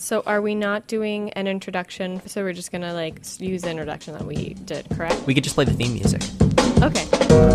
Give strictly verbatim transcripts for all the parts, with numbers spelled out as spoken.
So are we not doing an introduction? So we're just going to like use the introduction that we did, correct? We could just play the theme music. Okay.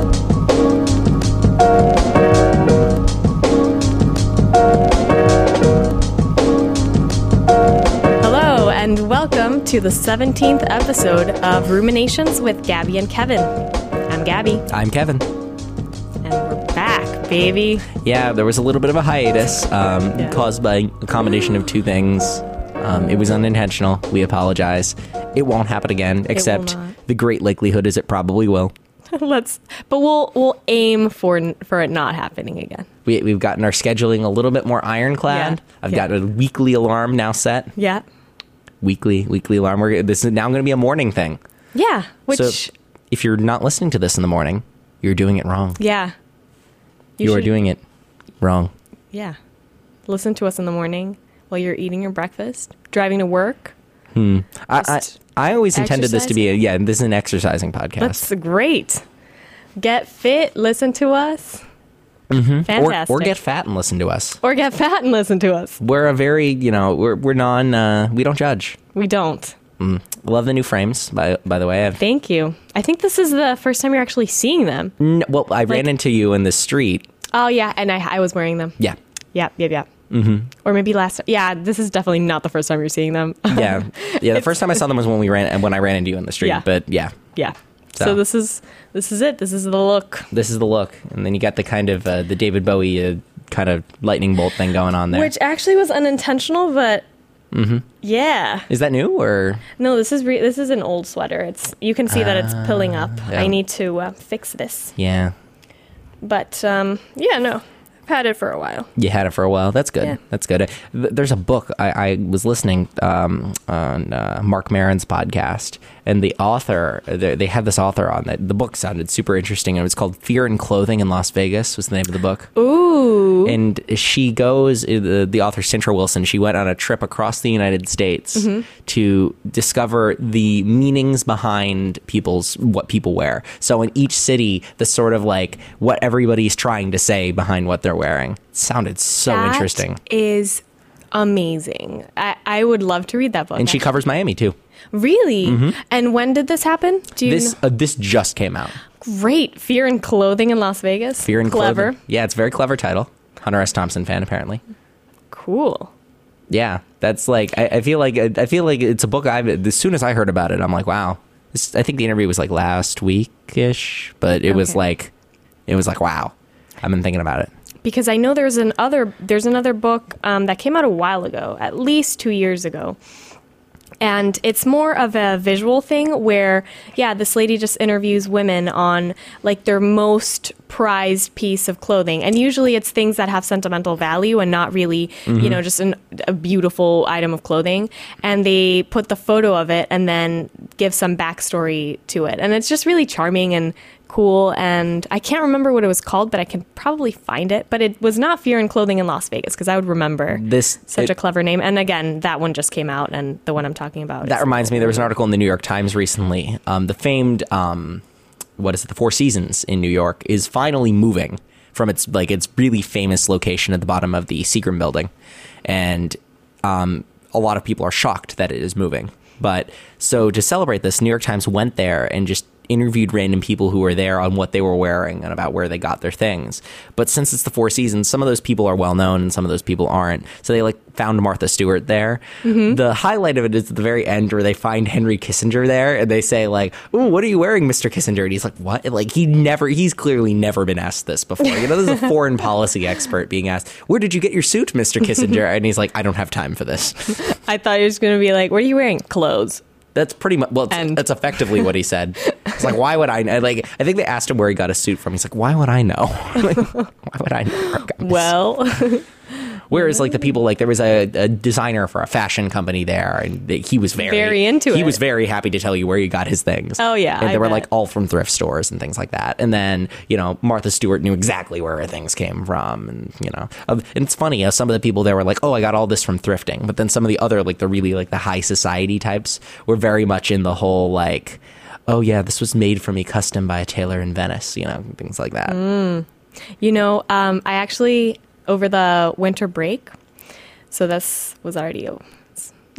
Hello and welcome to the seventeenth episode of Ruminations with Gabby and Kevin. I'm Gabby. I'm Kevin. And we're back, baby. Yeah, there was a little bit of a hiatus um, Yeah. caused by a combination of two things. Um, it was unintentional. We apologize. It won't happen again, except not. the great likelihood is it probably will. Let's, but we'll we'll aim for for it not happening again. We, we've gotten our scheduling a little bit more ironclad. Yeah. I've Yeah. got a weekly alarm now set. Yeah. Weekly, weekly alarm. We're, this is now going to be a morning thing. Yeah. Which, So if you're not listening to this in the morning, you're doing it wrong. yeah. You, are should- doing it wrong. Yeah. Listen to us in the morning while you're eating your breakfast, driving to work. I, I, Just I always intended this to be a, yeah, this is an exercising podcast. That's great. Get fit, listen to us. or, Fantastic. or get fat and listen to us. Or get fat and listen to us. We're a very, you know, we're we're non, uh, we don't judge. We don't. Love the new frames, by by the way. I've, Thank you. I think this is the first time you're actually seeing them. n- well, I ran into you in the street. Oh, yeah. And I, I was wearing them. Yeah, Yeah, yeah, yeah. Mm-hmm. Or maybe last. Yeah, this is definitely not the first time you're seeing them. yeah, yeah. The first time I saw them was when we ran when I ran into you in the street. Yeah. But yeah, Yeah. So. So. this is this is it. This is the look. this is the look, and then you got the kind of uh, the David Bowie uh, kind of lightning bolt thing going on there. Which actually was unintentional, but Mm-hmm. yeah. Is that new or? No, this is re- this is an old sweater. It's you can see that it's pilling up. yeah. I need to uh, fix this. Yeah, But um, yeah, no, I've had it for a while. you had it for a while. That's good. Yeah. That's good. Th- There's a book I, I was listening um, on uh, Mark Maron's podcast, and the author they they had this author on that. The book sounded super interesting. It was called "Fear and Clothing in Las Vegas." Was the name of the book. Ooh, And she goes, the, the author Cintra Wilson, she went on a trip across the United States Mm-hmm. to discover the meanings behind people's, what people wear. So in each city, the sort of like what everybody's trying to say behind what they're wearing. It sounded so that interesting. is amazing. I, I would love to read that book. And she actually. covers Miami too. Really? And when did this happen? Do you This know? uh, this just came out. Great. Fear and Clothing in Las Vegas. Fear and Clever. Clothing. Yeah, it's a very clever title. Hunter S. Thompson fan, apparently. Cool. Yeah, that's like I, I feel like I feel like it's a book I've as soon as I heard about it, I'm like, wow. This, I think the interview was like last week ish, but it was Okay. like it was like wow. I've been thinking about it. Because I know there's an other there's another book um, that came out a while ago, at least two years ago. And it's more of a visual thing where, yeah, this lady just interviews women on like their most prized piece of clothing. And usually it's things that have sentimental value and not really, you know, just an, a beautiful item of clothing. And they put the photo of it and then give some backstory to it. And it's just really charming and cool. And I can't remember what it was called, but I can probably find it. But it was not Fear and Clothing in Las Vegas because I would remember This such it- a clever name. And again, that one just came out, and the one I'm talking about. That is- reminds me, there was an article in the New York Times recently. Um, the famed um, what is it? The Four Seasons in New York is finally moving from its like its really famous location at the bottom of the Seagram building, and um, a lot of people are shocked that it is moving. But so to celebrate this, New York Times went there and just interviewed random people who were there on what they were wearing and about where they got their things. But since it's the Four Seasons, some of those people are well known and some of those people aren't. So they like found Martha Stewart there. Mm-hmm. The highlight of it is at the very end where they find Henry Kissinger there and they say like, "Ooh, what are you wearing, Mister Kissinger?" And he's like, "What?" Like he never, he's clearly never been asked this before. You know, this is a foreign policy expert being asked, "Where did you get your suit, Mister Kissinger?" And he's like, "I don't have time for this." I thought you were just going to be like, what are you wearing? Clothes. That's pretty much, well, it's, And- that's effectively what he said. It's like, why would I know? Like, I think they asked him where he got his suit from. He's like, why would I know? Like, why would I know where I got my Well, Whereas, like, the people, like, there was a, a designer for a fashion company there, and they, he was very, Very into he it. was very happy to tell you where he got his things. Oh, yeah, And they I were, bet. like, all from thrift stores and things like that. And then, you know, Martha Stewart knew exactly where her things came from. And, you know, and it's funny, uh, some of the people there were like, oh, I got all this from thrifting. But then some of the other, like, the really, like, the high society types were very much in the whole, like, oh, yeah, this was made for me custom by a tailor in Venice, you know, things like that. Mm. you know, um, I actually, over the winter break, so this was already, oh, it's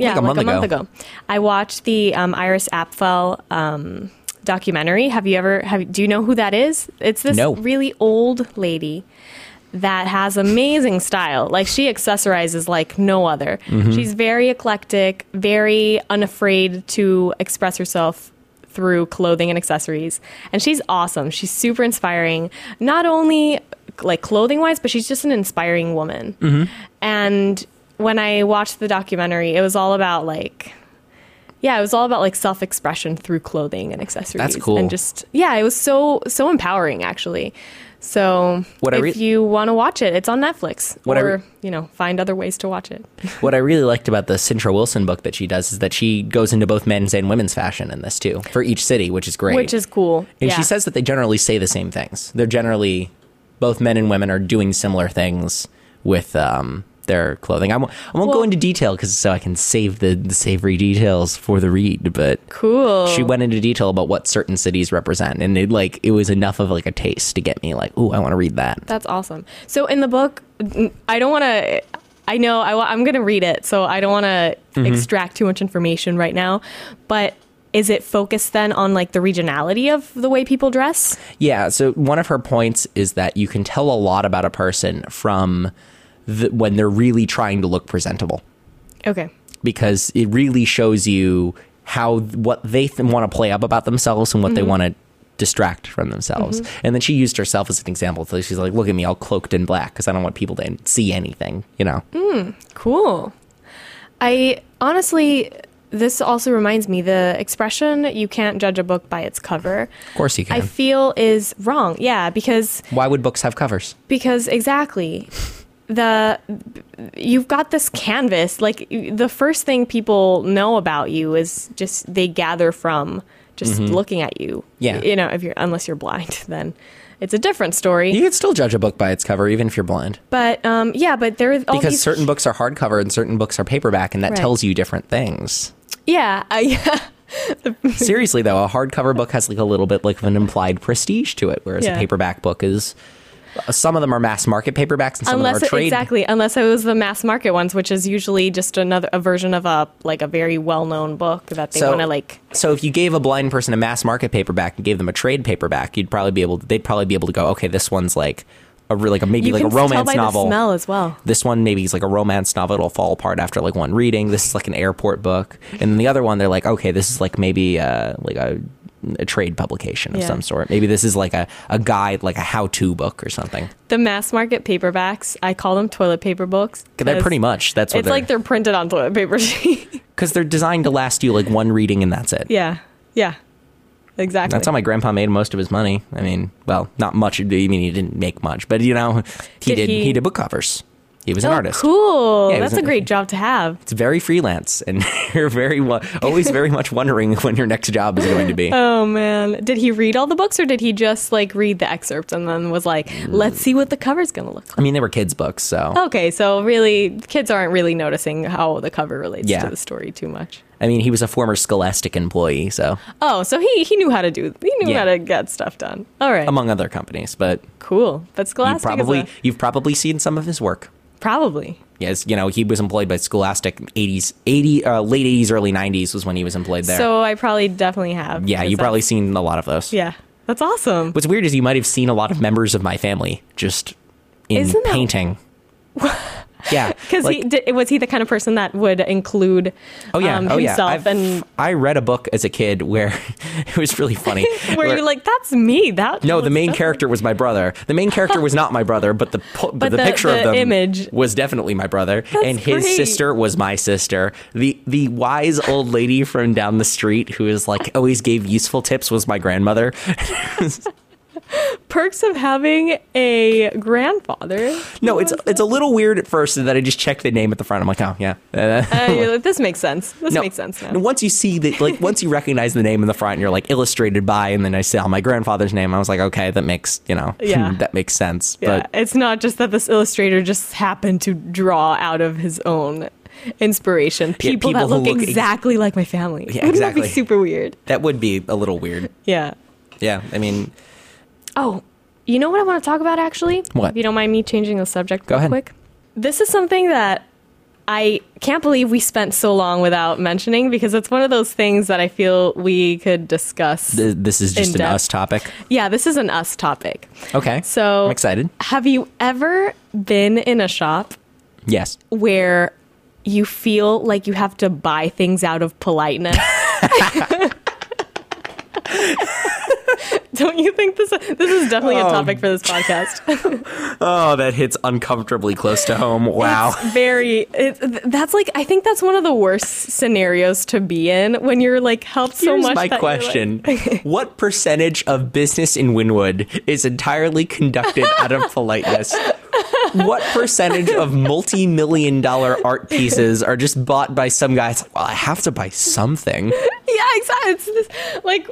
Yeah, Like a like month a month ago. ago. I watched the um, Iris Apfel um, documentary. Have you ever? Have do you know who that is? It's this No. really old lady that has amazing style. Like, she accessorizes like no other. Mm-hmm. She's very eclectic, very unafraid to express herself through clothing and accessories. And she's awesome. She's super inspiring, not only like clothing wise, but she's just an inspiring woman. Mm-hmm. And when I watched the documentary, it was all about like, yeah, it was all about like self-expression through clothing and accessories. That's cool. And just, yeah, it was so, so empowering actually. So What I if re- you want to watch it, it's on Netflix, What I or, re- you know, find other ways to watch it. What I really liked about the Cintra Wilson book that she does is that she goes into both men's and women's fashion in this too, for each city, which is great. Which is cool. And yeah. she says that they generally say the same things. They're generally, both men and women are doing similar things with um, their clothing. I won't, I won't go Well- into detail because so I can save the, the savory details for the read, but Cool. she went into detail about what certain cities represent, and it like it was enough of like a taste to get me like, ooh, I want to read that. That's awesome. So in the book, n- I don't want to. I know I wa- I'm going to read it, so I don't want to Mm-hmm. extract too much information right now. But is it focused then on like the regionality of the way people dress? Yeah, so one of her points is that you can tell a lot about a person from the, when they're really trying to look presentable, Okay. because it really shows you how what they th- want to play up about themselves and what they want to distract from themselves. And then she used herself as an example. So she's like, look at me all cloaked in black because I don't want people to see anything, you know. Cool. I honestly, this also reminds me the expression "you can't judge a book by its cover." Of course you can. I feel is wrong. Yeah, because Why would books have covers? because exactly the you've got this canvas. Like, the first thing people know about you is just they gather from just looking at you. Yeah. You know, if you're unless you're blind, then it's a different story. You can still judge a book by its cover even if you're blind. But um, yeah, but there are all Because these, certain books are hardcover and certain books are paperback, and that Right. tells you different things. yeah, uh, yeah. Seriously, though, a hardcover book has like a little bit like of an implied prestige to it, whereas Yeah. a paperback book is. Some of them are mass market paperbacks, and some Unless of them are it, trade. exactly, unless it was the mass market ones, which is usually just another a version of a like a very well known book that they So- want to like. So if you gave a blind person a mass market paperback and gave them a trade paperback, you'd probably be able. To, they'd probably be able to go, okay, this one's like a re- like a maybe You like can a romance tell by novel. the smell as well. This one maybe is like a romance novel. It'll fall apart after like one reading. This is like an airport book, and then the other one they're like, okay, this is like maybe uh, like a, a trade publication of Yeah. some sort. Maybe this is like a, a guide, like a how-to book or something. The mass market paperbacks, I call them toilet paper books. They're 'cause pretty much that's what It's they're like they're printed on toilet paper sheet. because they're designed to last you like one reading and that's it. yeah, yeah, exactly. That's how my grandpa made most of his money. I mean, well, not much. I mean, he didn't make much, but you know, he Did did. He, he- did book covers. He was an oh, artist. cool. Yeah, he That's was a an- great job to have. It's very freelance, and you're very wa- always very much wondering when your next job is going to be. Oh man, did he read all the books or did he just like read the excerpts and then was like, let's see what the cover's gonna look like? I mean, they were kids' books, so Okay, so really, kids aren't really noticing how the cover relates Yeah. to the story too much. I mean, he was a former Scholastic employee, so Oh, so he he knew how to do he knew Yeah. how to get stuff done. All right, among other companies, but cool. But you Scholastic probably is a, you've probably seen some of his work. probably. Yes, you know, he was employed by Scholastic eighties, eighty, uh, late eighties, early nineties was when he was employed there. So I probably definitely have. yeah, because you've probably that's- seen a lot of those. Yeah, that's awesome. What's weird is you might have seen a lot of members of my family just in Isn't that- painting. Yeah, Because like- he did, was he the kind of person that would include oh yeah, um, oh yeah. himself I've- and I read a book as a kid where it was really funny. where you're like, that's me. That no, the looks main definitely- character was my brother. The main character was not my brother, but the po- but the, the- picture the of them image. was definitely my brother, and his great. sister was my sister. The the wise old lady from down the street who is like always gave useful tips was my grandmother. Perks of having a grandfather. No, it's it's a little weird at first that I just checked the name at the front. I'm like, oh yeah. Uh, Uh, you're like, this makes sense. This no, makes sense now. and once you see the like, once you recognize the name in the front, and you're like illustrated by, and then I saw my grandfather's name. I was like, okay, that makes you know, Yeah. that makes sense. Yeah, But it's not just that this illustrator just happened to draw out of his own inspiration people, people that who look, look ex- exactly like my family. Yeah, Wouldn't exactly. that be super weird? that would be a little weird. Yeah. Yeah, I mean, Oh, you know what I want to talk about actually? What? If you don't mind me changing the subject Go real ahead. quick. This is something that I can't believe we spent so long without mentioning, because it's one of those things that I feel we could discuss. Th- this is just in an depth. us topic. Yeah, this is an us topic. Okay. So I'm excited. Have you ever been in a shop Yes. where you feel like you have to buy things out of politeness? Don't you think this this is definitely a Oh. topic for this podcast? Oh, that hits uncomfortably close to home. Wow. It's very it's, that's like I think that's one of the worst scenarios to be in, when you're like helped so Here's much. my that you're question. like- What percentage of business in Wynwood is entirely conducted out of politeness? What percentage of multi-million dollar art pieces are just bought by some guy? It's like, well, I have to buy something. Yeah, exactly. It's this, like,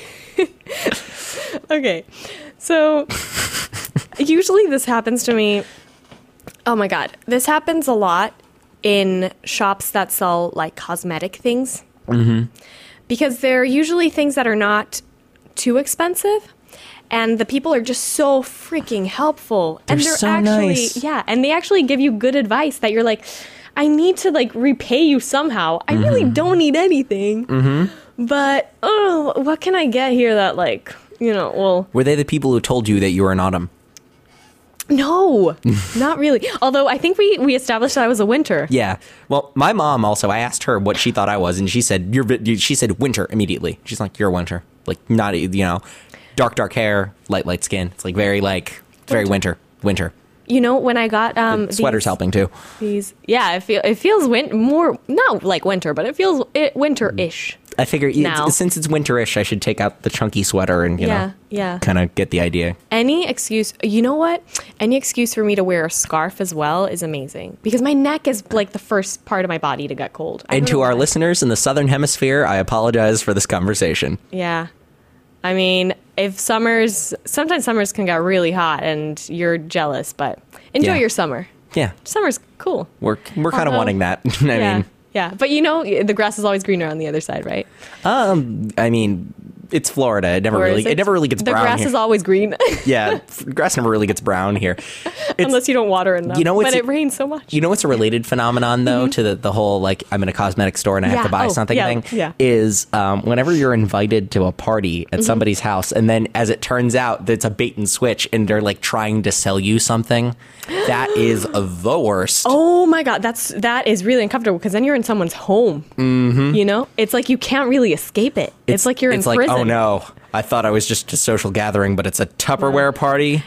okay. So, usually this happens to me. Oh my God. This happens a lot in shops that sell, like, cosmetic things. Mm-hmm. Because they're usually things that are not too expensive. And the people are just so freaking helpful. They're and they're so actually, nice. yeah. And they actually give you good advice that you're like, I need to, like, repay you somehow. I Mm-hmm. really don't need anything. Mm-hmm. But, oh, what can I get here that, like, you know, well, Were they the people who told you that you were an autumn? no, not really. Although I think we, we established that I was a winter. Yeah. Well, my mom also, I asked her what she thought I was, and she said, "You're." vi- She said winter immediately. She's like, "You're a winter." Like, not, you know, dark, dark hair, light, light skin. It's like very, like, very winter. Winter. You know, when I got um Sweater's these, helping too. these, yeah, it, feel, it feels win- more, not like winter, but it feels it, winter-ish. I figure it's- Now. since it's winterish, I should take out the chunky sweater and, you Yeah, know, yeah. kind of get the idea. Any excuse, you know what? Any excuse for me to wear a scarf as well is amazing, because my neck is like the first part of my body to get cold. I And don't to know our why. listeners in the Southern Hemisphere, I apologize for this conversation. Yeah. I mean, if summers, sometimes summers can get really hot and you're jealous, but enjoy Yeah. your summer. Yeah, Summer's cool. we're we're kind of Although- wanting that. I yeah. mean, Yeah. But you know, the grass is always greener on the other side, right? um, I mean, it's Florida. It never Or really is it? never really gets the brown grass here. is always green Yeah, f- grass never really gets brown here. It's, unless you don't water enough. You know what's but a- it rains so much. You know what's a related phenomenon though to the, the whole like I'm in a cosmetic store and I have Yeah. to buy Oh, something yeah, thing yeah. is um, whenever you're invited to a party Mm-hmm. at somebody's house and then as it turns out it's a bait and switch and they're like trying to sell you something, that is the worst. Oh my God, that's that is really uncomfortable, because then you're in someone's home. Mm-hmm. You know, it's like you can't really escape it. It's, like you're it's in like, prison. oh no, I thought I was just a social gathering, but it's a Tupperware party.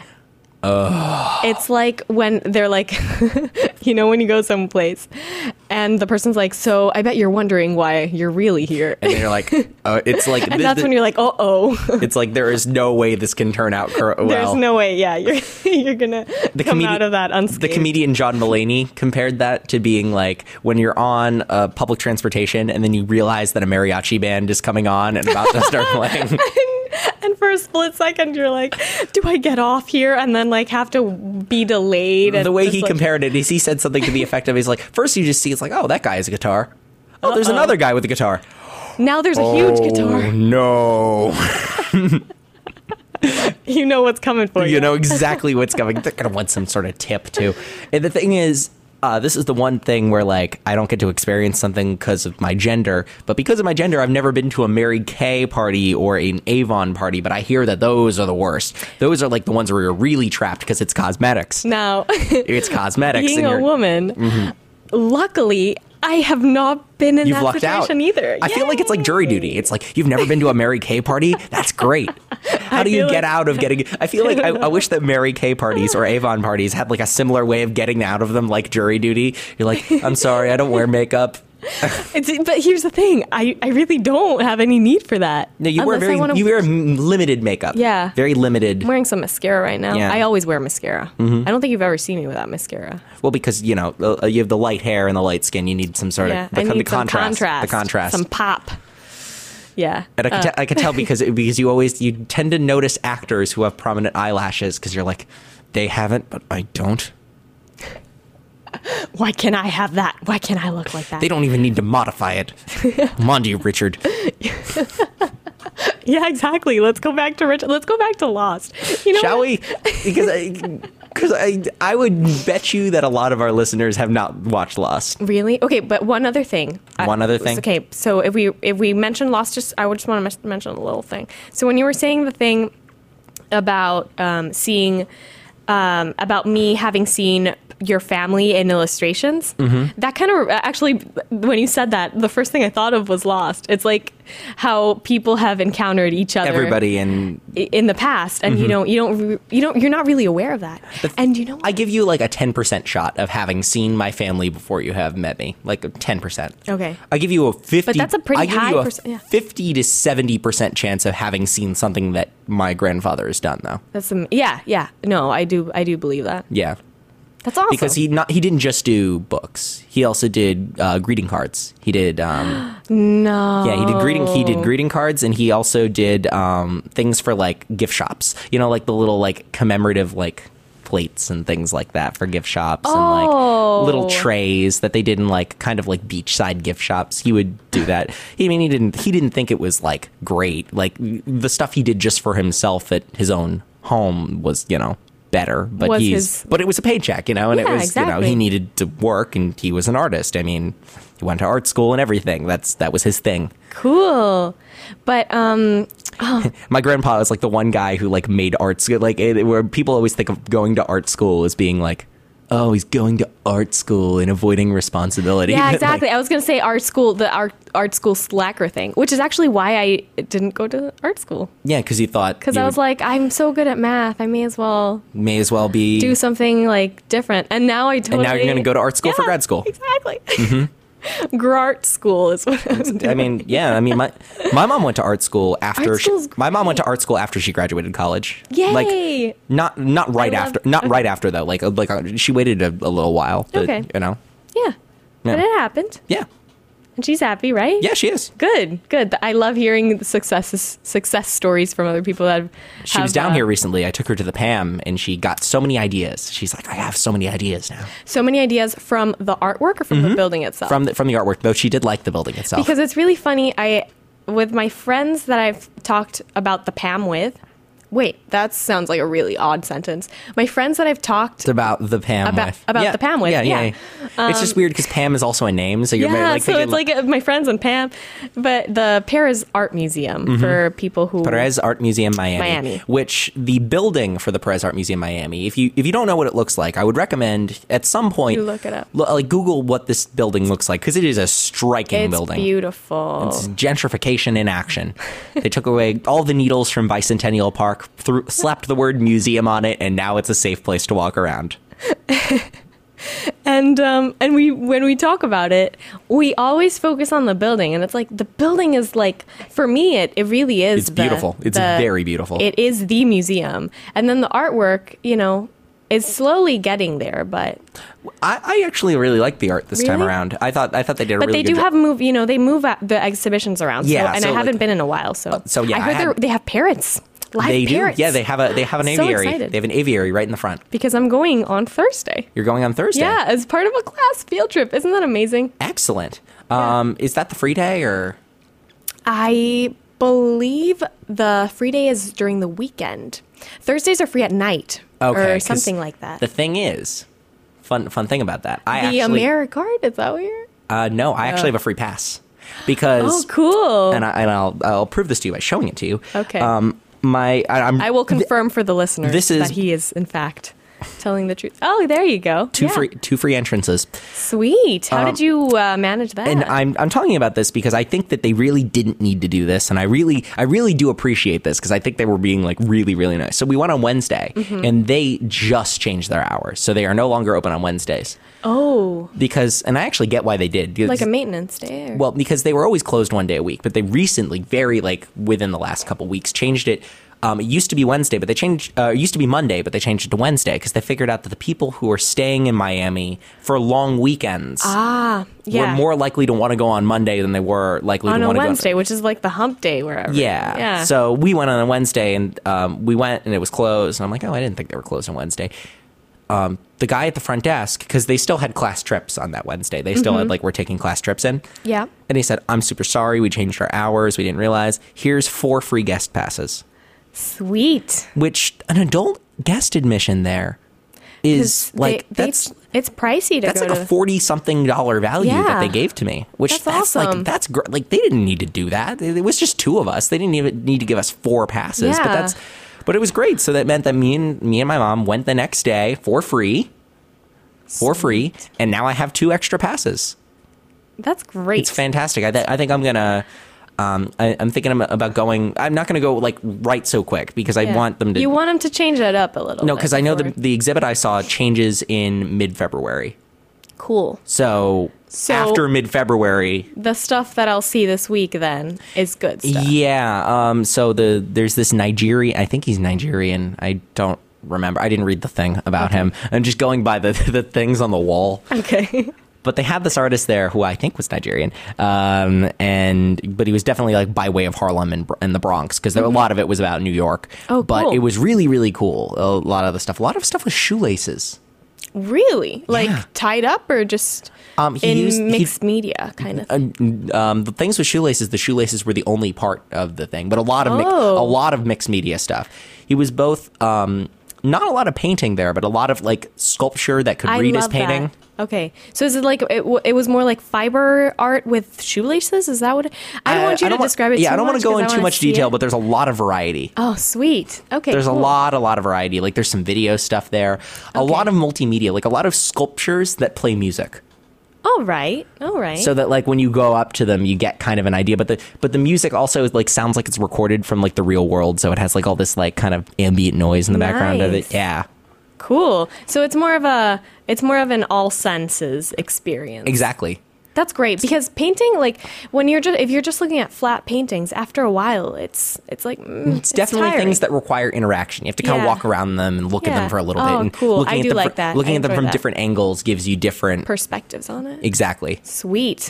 It's like when they're like, you know, when you go someplace and the person's like, so I bet you're wondering why you're really here. And you're like, uh, it's like, And th- that's th- when you're like, uh oh. it's like there is no way this can turn out cor- well. There's no way. Yeah, you're you're gonna The come comedi- out of that unscathed. The comedian John Mulaney compared that to being like when you're on uh, public transportation and then you realize that a mariachi band is coming on and about to start playing. And for a split second, you're like, do I get off here and then like have to be delayed? And The way just, he like, compared it is he said something to the effect of he's like, first you just see it's like, oh, that guy has a guitar. Oh, there's Uh-oh. another guy with a guitar. now there's a huge Oh, guitar. no. You know what's coming for you. You know exactly what's coming. They're going to want some sort of tip, too. And the thing is, uh, this is the one thing where, like, I don't get to experience something because of my gender. But because of my gender, I've never been to a Mary Kay party or an Avon party. But I hear that those are the worst. Those are, like, the ones where you're really trapped because it's cosmetics. Now, It's cosmetics. being and a you're- woman, luckily, I have not been in You've that lucked out. situation either. I feel like it's like jury duty. It's like you've never been to a Mary Kay party. That's great. How I do you feel get like- out of getting? I feel like I, I wish that Mary Kay parties or Avon parties had like a similar way of getting out of them, like jury duty. You're like, I'm sorry, I don't wear makeup. It's, but here's the thing: I, I really don't have any need for that. No, you wear Unless I very wanna- you wear m- limited makeup. Yeah. very limited. I'm wearing some mascara right now. Yeah. I always wear mascara. I don't think you've ever seen me without mascara. Well, because you know uh, you have the light hair and the light skin. You need some sort Yeah, of the, I con- need the some contrast, contrast, the contrast. some pop. Yeah, And I could, Uh, te- I could tell because because you always you tend to notice actors who have prominent eyelashes because you're like, they haven't, but I don't. why can't I have that? Why can't I look like that? They don't even need to modify it. Come on to you, Richard. Yeah, exactly. Let's go back to Rich. Let's go back to Lost. You know Shall what? we? Because I, Because I, I would bet you that a lot of our listeners have not watched Lost. Really? Okay, but one other thing. One I, other thing? Okay, so if we if we mention Lost, just I would just want to mention a little thing. So when you were saying the thing about um, seeing, um, about me having seen your family in illustrations, mm-hmm. that kind of actually, when you said that, the first thing I thought of was Lost. It's like how people have encountered each other, everybody in in the past, and mm-hmm. you don't, you don't, you don't, you're not really aware of that. The, and you know, I give you like a ten percent shot of having seen my family before you have met me, like ten percent. Okay, I give you a fifty. But that's a pretty I give high you a percent. Yeah. Fifty to seventy percent chance of having seen something that my grandfather has done, though. That's some, yeah, yeah. No, I do, I do believe that. Yeah. That's awesome. Because he not he didn't just do books. He also did uh, greeting cards. He did um, no. Yeah, he did greeting he did greeting cards, and he also did um, things for like gift shops. You know, like the little like commemorative like plates and things like that for gift shops, oh. and like little trays that they did in like kind of like beachside gift shops. He would do that. I mean, he didn't he didn't think it was like great. Like the stuff he did just for himself at his own home was, you know, better, but was he's his... but it was a paycheck, you know, and yeah, it was exactly. you know, he needed to work, and he was an artist. I mean, he went to art school and everything. That's that was his thing. Cool. But um oh. My grandpa is like the one guy who like made art school, like it, where people always think of going to art school as being like, oh, he's going to art school and avoiding responsibility. Yeah, exactly. Like, I was going to say art school, the art art school slacker thing, which is actually why I didn't go to art school. yeah, because you thought Because you I was would- like, I'm so good at math, I may as well may as well be do something like different. And now I totally. and now you're going to go to art school for Yeah, grad school. Exactly. Mm-hmm. Grart school is what I'm doing. I mean, yeah. I mean, my my mom went to art school after Art she, school's my mom went to great. art school after she graduated college. Yay! Like not not right love- after, not okay. right after though. Like like uh, she waited a, a little while. But, Okay. You know. Yeah. Yeah. But it happened. Yeah. And she's happy, right? Yeah, she is. Good, good. I love hearing the successes, success stories from other people that have. She was down uh, here recently. I took her to the P A M, and she got so many ideas. She's like, I have so many ideas now. So many ideas from the artwork or from the building itself? From the, from the artwork, though she did like the building itself. Because it's really funny. I, with my friends that I've talked about the P A M with. Wait, that sounds like a really odd sentence. My friends that I've talked It's about the P A M About- with. about yeah. the P A M with, Yeah, yeah. yeah. Um, it's just weird because P A M is also a name. So you're yeah, like so thinking, it's like uh, my friends and Pam, but the Perez Art Museum for people who Perez Art Museum Miami, Miami. which the building for the Perez Art Museum Miami, if you if you don't know what it looks like, I would recommend at some point You look it up. lo- like Google what this building looks like, because it is a striking it's building. beautiful. It's gentrification in action. They took away all the needles from Bicentennial Park, threw, slapped the word museum on it, and now it's a safe place to walk around. And um, and we when we talk about it, we always focus on the building, and it's like the building is like, for me, it, it really is. It's the- beautiful. It's the- very beautiful. It is the museum, and then the artwork, you know, is slowly getting there, but I, I actually really like the art this time Really? around. I thought I thought they did a but really they good do job. have move. You know, they move at the exhibitions around. Yeah, so, and so, I haven't like- been in a while, so so, yeah, I I heard had- they're- they have parrots. Live They do. parrots. Yeah, they have a they have an So aviary. excited. They have an aviary right in the front. Because I'm going on Thursday. You're going on Thursday. Yeah, as part of a class field trip. Isn't that amazing? Excellent. Um, is that the free day or? I believe the free day is during the weekend. Thursdays are free at night Okay, or 'cause something like that. The thing is, fun fun thing about that. I the actually AmeriCard, is that weird? uh, no, I actually have a free pass because Oh, cool. and I and I'll I'll prove this to you by showing it to you. Okay. Um, my I, I'm I will confirm for the listeners this is- that he is, in fact, telling the truth. Oh, there you go. two Yeah. free two free entrances. Sweet. How did you uh, manage that? And I'm I'm talking about this because I think that they really didn't need to do this, and I really I really do appreciate this because I think they were being like really really nice. So we went on Wednesday, Mm-hmm. and they just changed their hours, so they are no longer open on Wednesdays oh, because, and I actually get why they did. like a maintenance day? Or? Well, because they were always closed one day a week, but they recently, very like within the last couple weeks, changed it. Um, it used to be Wednesday, but they changed. Uh, it used to be Monday, but they changed it to Wednesday because they figured out that the people who are staying in Miami for long weekends ah, yeah. were more likely to want to go on Monday than they were likely on to a want to Wednesday, go. which is like the hump day wherever. Yeah. Yeah. So we went on a Wednesday, and um, we went, and it was closed. And I'm like, oh, I didn't think they were closed on Wednesday. Um, the guy at the front desk, because they still had class trips on that Wednesday. They still had like we're taking class trips in. Yeah. And he said, I'm super sorry. We changed our hours. We didn't realize. Here's four free guest passes, Sweet. which an adult guest admission there is 'Cause like they- they- that's it's pricey to that's go like to. a forty something dollar value that Yeah. they gave to me, which That's that's, awesome. like that's great. Like they didn't need to do that. It was just two of us. They didn't even need to give us four passes. But Yeah. that's but it was great. So that meant that me and me and my mom went the next day for free, for free, and now I have two extra passes. That's great. It's fantastic. I, th- I think I'm gonna. Um, I, I'm thinking about going. I'm not going to go like right so quick because I Yeah. want them to. You want them to change that up a little. no, bit because I know the before- the exhibit I saw changes in mid February. Cool. So, So- after mid February, The stuff that I'll see this week then is good stuff. yeah. Um. So the there's this Nigerian. I think he's Nigerian. I don't remember. I didn't read the thing about him. I'm just going by the the things on the wall. Okay. But they had this artist there who I think was Nigerian, um, and but he was definitely like by way of Harlem and, and the Bronx because mm-hmm. a lot of it was about New York. Oh, but cool. it was really really cool. A lot of the stuff, a lot of stuff with shoelaces. Really? Like Yeah. tied up or just Um, he in used- he- mixed media kind of thing? Um, the things with shoelaces, the shoelaces were the only part of the thing, but a lot of mi- Oh. a lot of mixed media stuff. He was both um, not a lot of painting there, but a lot of like sculpture that could I read love as painting. that. Okay. So is it like it, w- it was more like fiber art with shoelaces? Is that what it, I don't want you I to don't want- describe it Yeah, too I don't want much to go 'cause I into too wanna much see detail, it. but there's a lot of variety. Oh, sweet. Okay. There's cool. a lot, a lot of variety. Like there's some video stuff there, a Okay. lot of multimedia, like a lot of sculptures that play music. All right. All right. So that like when you go up to them, you get kind of an idea. But the but the music also like sounds like it's recorded from like the real world. So it has like all this like kind of ambient noise in the background of it. Nice. Yeah, Cool. So it's more of a it's more of an all senses experience. exactly. That's great because painting, like when you're just if you're just looking at flat paintings, after a while, it's it's like mm, It's definitely tiring. things that require interaction. You have to kind Yeah. of walk around them and look at Yeah. them for a little Oh, bit. And cool. Looking I at do them like fr- that. Looking I at them enjoy from that. different angles gives you different. perspectives on it. Exactly. Sweet.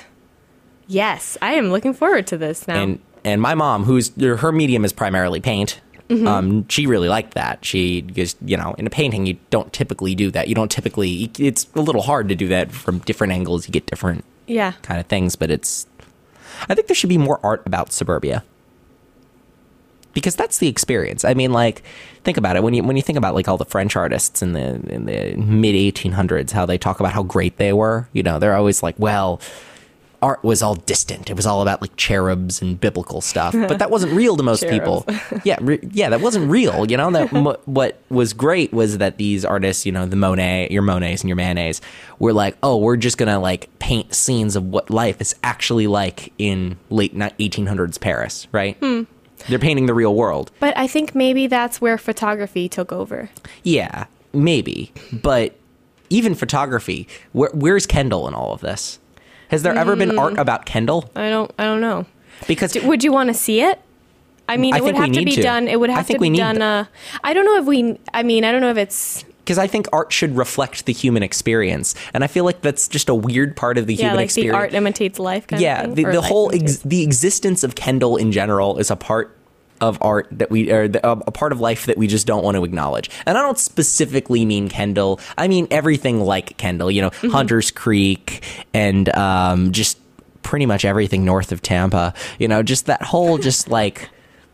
Yes, I am looking forward to this now. And and my mom, who's her medium is primarily paint. Mm-hmm. Um, she really liked that. She just, you know, in a painting, you don't typically do that. You don't typically. It's a little hard to do that from different angles. You get different yeah. kind of things, but it's. I think there should be more art about suburbia because that's the experience. I mean, like, think about it when you when you think about like all the French artists in the in the mid eighteen hundreds, how they talk about how great they were. You know, they're always like, well, art was all distant. It was all about like cherubs and biblical stuff, but that wasn't real to most people. Yeah, re- yeah, that wasn't real. You know, that m- what was great was that these artists, you know, the Monet, your Monets and your Manets, were like, oh, we're just gonna like paint scenes of what life is actually like in late eighteen hundreds Paris, right? Hmm. They're painting the real world. But I think maybe that's where photography took over. Yeah, maybe, but even photography, where, where's Kendall in all of this? Has there ever been art about Kendall? I don't. I don't know. Because Do, would you want to see it? I mean, I it would think we have to need be to. done. It would I have think to we be need done. Uh, I don't know if we. I mean, I don't know if it's because I think art should reflect the human experience, and I feel like that's just a weird part of the yeah, human like experience. the art imitates life. Kind yeah, of thing, the, or the life whole ex- imitates- the existence of Kendall in general is a part of art that we or the, uh, a part of life that we just don't want to acknowledge. And I don't specifically mean Kendall. I mean everything like Kendall. You know, Mm-hmm. Hunters Creek and um, just pretty much everything north of Tampa. You know, just that whole just like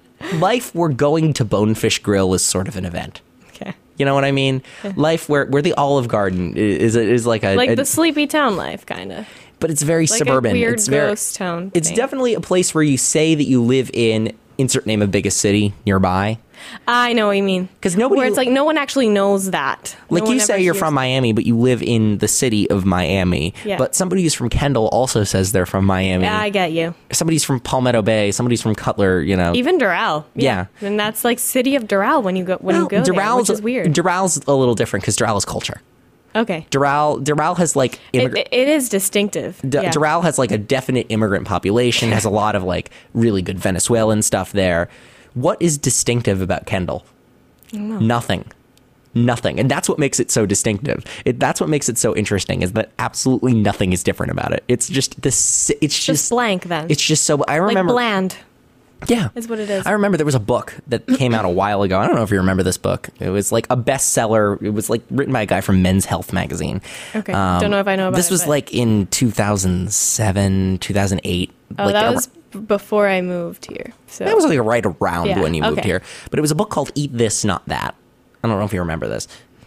life where going to Bonefish Grill is sort of an event. Okay. You know what I mean? Life where, where the Olive Garden is is like a Like a- the sleepy town life, kind of. but it's very Like suburban. a weird it's very, ghost town. It's thing. definitely a place where you say that you live in insert name of biggest city nearby. I know what you mean. 'Cause nobody- Where it's like no one actually knows that. No Like one you ever say you're hears- from Miami, but you live in the city of Miami. Yeah. But somebody who's from Kendall also says they're from Miami. Yeah, I get you. Somebody's from Palmetto Bay. Somebody's from Cutler. You know. Even Doral. Yeah. And that's like city of Doral when you go when Well, you go there, Doral's- which is weird. Doral's a little different because Doral is culture. Okay. Doral Doral has like It, it, it is distinctive. D- yeah. Doral has like a definite immigrant population, has a lot of like really good Venezuelan stuff there. What is distinctive about Kendall? Nothing. Nothing. And that's what makes it so distinctive. It, that's what makes it so interesting is that absolutely nothing is different about it. It's just this, it's just, Just blank then. It's just so, I like remember. bland. Yeah. is what it is. I remember there was a book that came out a while ago. I don't know if you remember this book. It was like a bestseller. It was like written by a guy from Men's Health magazine. Okay. Don't know if I know about This it, was but- like in two thousand seven, two thousand eight. Oh, like that ar- was b- before I moved here. So That was like right around Yeah, when you moved okay. here. But it was a book called Eat This, Not That. I don't know if you remember this.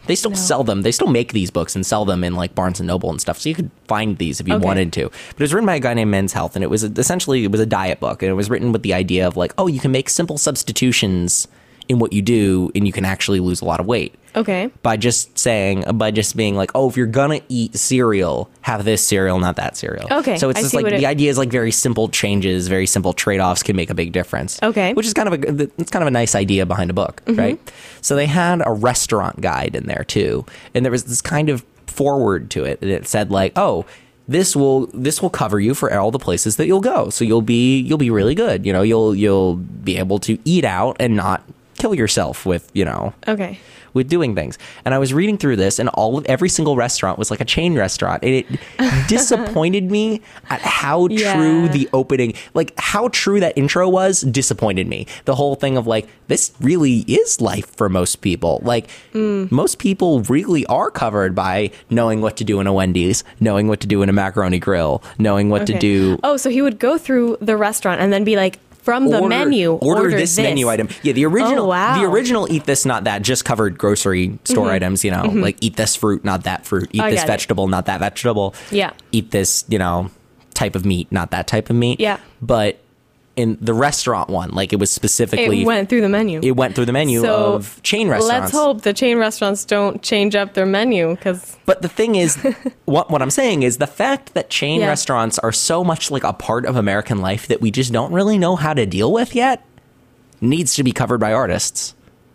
They still No. sell them. They still make these books and sell them in like Barnes and Noble and stuff. So you could find these if you Okay. wanted to. But it was written by a guy named Men's Health, and it was essentially it was a diet book, and it was written with the idea of like, oh, you can make simple substitutions in what you do, and you can actually lose a lot of weight Okay. by just saying by just being like, oh, if you're gonna eat cereal, have this cereal, not that cereal. Okay, So it's I just see like what the it- idea is like very simple changes, very simple trade-offs can make a big difference. Okay. Which is kind of a it's kind of a nice idea behind a book, Mm-hmm. right? So they had a restaurant guide in there too, and there was this kind of forward to it, and it said like, oh, this will this will cover you for all the places that you'll go. So you'll be you'll be really good. You know, you'll you'll be able to eat out and not kill yourself with, you know, Okay. with doing things. And I was reading through this, and all of every single restaurant was like a chain restaurant, and it disappointed me at how Yeah. true the opening, like how true that intro was, disappointed me. The whole thing of like, this really is life for most people. Like Mm. most people really are covered by knowing what to do in a Wendy's, knowing what to do in a macaroni grill, knowing what to Okay. do. Oh, so he would go through the restaurant and then be like, from the menu, order, order this, menu item. Yeah, the original, Oh, wow. the original eat this, not that, just covered grocery store items. You know, like eat this fruit, not that fruit. Eat I this get it. vegetable, not that vegetable. Yeah. Eat this, you know, type of meat, not that type of meat. Yeah. But in the restaurant one, like it was specifically, It went through the menu. it went through the menu So, of chain restaurants. Let's hope the chain restaurants don't change up their menu because But the thing is, what what I'm saying is the fact that chain Yeah. restaurants are so much like a part of American life that we just don't really know how to deal with yet needs to be covered by artists.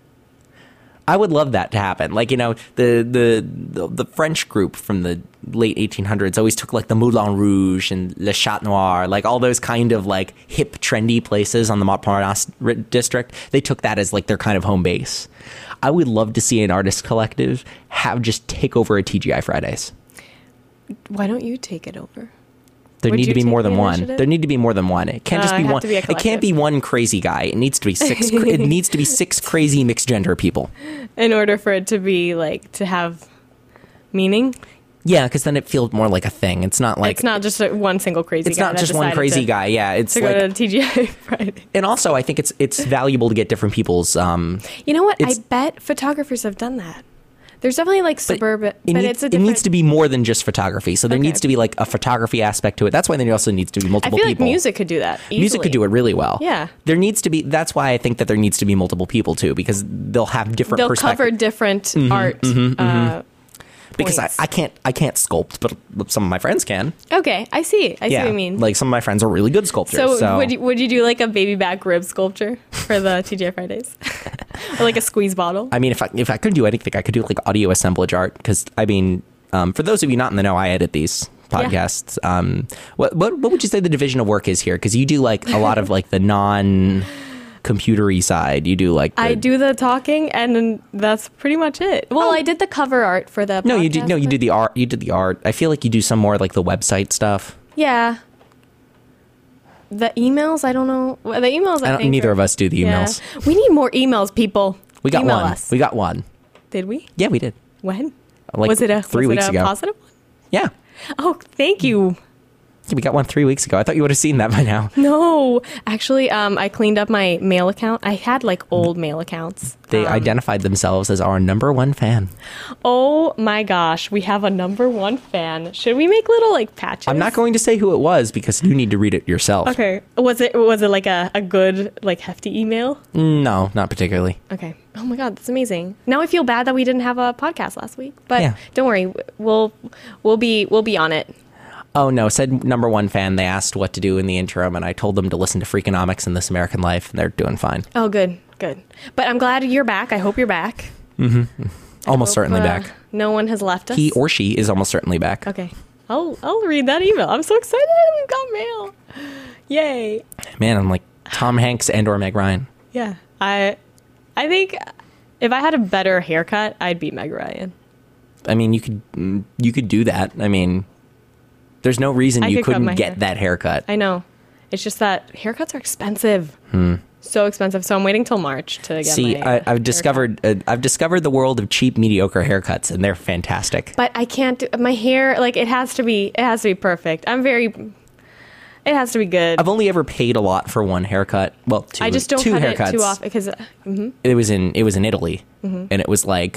I would love that to happen. Like, you know, the the the, the French group from the late eighteen hundreds always took like the Moulin Rouge and Le Chat Noir, like all those kind of like hip, trendy places on the Montparnasse ri- district. They took that as like their kind of home base. I would love to see an artist collective have just take over a T G I Fridays. why don't you take it over? There Would need to you be take more the than one. initiative? There need to be more than one. It can't Uh, just be it'd have one. to be a It can't collective. be one crazy guy. It needs to be six. cra- it needs to be six crazy mixed gender people. In order for it to be like to have meaning, Yeah, because then it feels more like a thing. It's not like it's not just a, one single crazy. it's guy not that just one decided crazy to, guy. Yeah, it's to like, go to T G I Friday. and also I think it's it's valuable to get different people's. Um, You know what? I It's- bet photographers have done that. There's definitely like suburban, it, but needs, it's a it different. needs to be more than just photography. So there Okay. needs to be like a photography aspect to it. That's why there also needs to be I multiple feel like people. music could do that. Music could do it really well. Yeah. There needs to be. That's why I think that there needs to be multiple people too, because they'll have different They'll perspectives. cover different art. Uh, because I, points. I can't I can't sculpt, but some of my friends can. Okay, I see. I see yeah, what you mean. like some of my friends are really good sculptors. so, So, would you, would you do like a baby back rib sculpture for the T G I Fridays, or like a squeeze bottle? I mean, if I if I could do anything, I could do like audio assemblage art. Because I mean, um, for those of you not in the know, I edit these podcasts. Um, what what what would you say the division of work is here? Because you do like a lot of like the non computery side. You do like the, I do the talking, and then that's pretty much it. Well, I did the cover art for the. No, you did. podcast, No, you but- did the art. You did the art. I feel like you do some more like the website stuff. Yeah. The emails, I don't know. Well, the emails, I, I don't, think neither are- of us do the yeah. emails. We need more emails, people. We got Email one. Us. We got one. Did we? Yeah, we did. When? Like was it a three was weeks it a ago. positive one? Yeah. Oh, thank you. Yeah, we got one three weeks ago. I thought you would have seen that by now. No, actually, um, I cleaned up my mail account. I had like old mail accounts. They Um, identified themselves as our number one fan. Oh my gosh, we have a number one fan. Should we make little like patches? I'm not going to say who it was because you need to read it yourself. Okay. Was it was it like a, a good like hefty email? No, not particularly. Okay. Oh my god, that's amazing. Now I feel bad that we didn't have a podcast last week, but Yeah. don't worry, we'll we'll be we'll be on it. Oh, no, said number one fan. They asked what to do in the interim, and I told them to listen to Freakonomics and This American Life, and they're doing fine. Oh, good, good. But I'm glad you're back. I hope you're back. Almost Hope, certainly uh, back. No one has left us. He or she is almost certainly back. Okay. I'll I'll read that email. I'm so excited. We got mail. Yay. Man, I'm like Tom Hanks and or Meg Ryan. Yeah. I I think if I had a better haircut, I'd be Meg Ryan. I mean, you could mm, you could do that. I mean, there's no reason I you could cut couldn't my get hair. that haircut. I know. It's just that haircuts are expensive. Hmm. So expensive. So I'm waiting till March to get See, my I, I've haircut. discovered uh, I've discovered the world of cheap, mediocre haircuts, and they're fantastic. But I can't do my hair. Like it has to be. It has to be perfect. I'm very. It has to be good. I've only ever paid a lot for one haircut. Well, two. I just don't two cut haircuts. it too often because. mhm. It was in it was in Italy, Mm-hmm. and it was like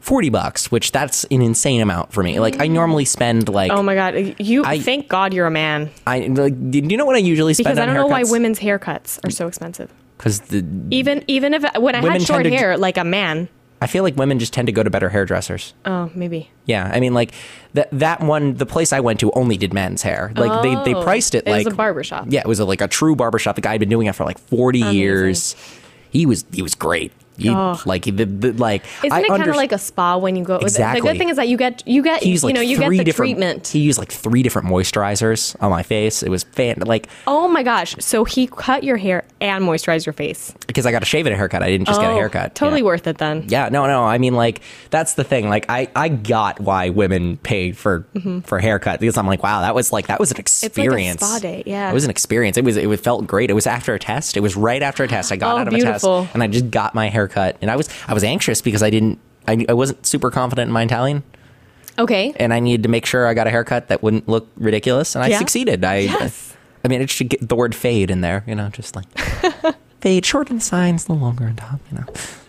forty bucks, which that's an insane amount for me. Like I normally spend like Oh my god, you I- thank God you're a man I like. Do you know what I usually spend because I on don't know why haircuts? women's haircuts are so expensive. Because the Even even if when I Women had short tend to- hair like a man. I feel like women just tend to go to better hairdressers. Oh, maybe. Yeah, I mean, like that that one, the place I went to only did men's hair. Like they, they Oh, priced it it was like a barbershop. Yeah, it was a, like a true barbershop. The guy had been doing it for like forty Amazing. years. He was he was great. He, Oh. Like the, the like. Isn't I it kind of underst- like a spa when you go? Exactly. The good thing is that you get you get He used like you know you three get the different treatment. He used like three different moisturizers on my face. It was fan like Oh my gosh! So he cut your hair and moisturized your face. because I got to shave it a haircut. I didn't just get a Oh, haircut. Totally yeah. worth it then. Yeah, no, no. I mean, like that's the thing. Like, I, I got why women pay for for haircut because I'm like, wow, that was like that was an like a experience. spa day, yeah. it was an experience. It was it was, felt great. It was after a test. It was right after a test. I got Oh, out of beautiful. a test and I just got my haircut. And I was I was anxious because I didn't I, I wasn't super confident in my Italian Okay. and I needed to make sure I got a haircut that wouldn't look ridiculous. And I Yeah. succeeded. I Yes. I mean, it should get the word fade in there. You know, just like fade, shorten the signs, the longer on top. You know.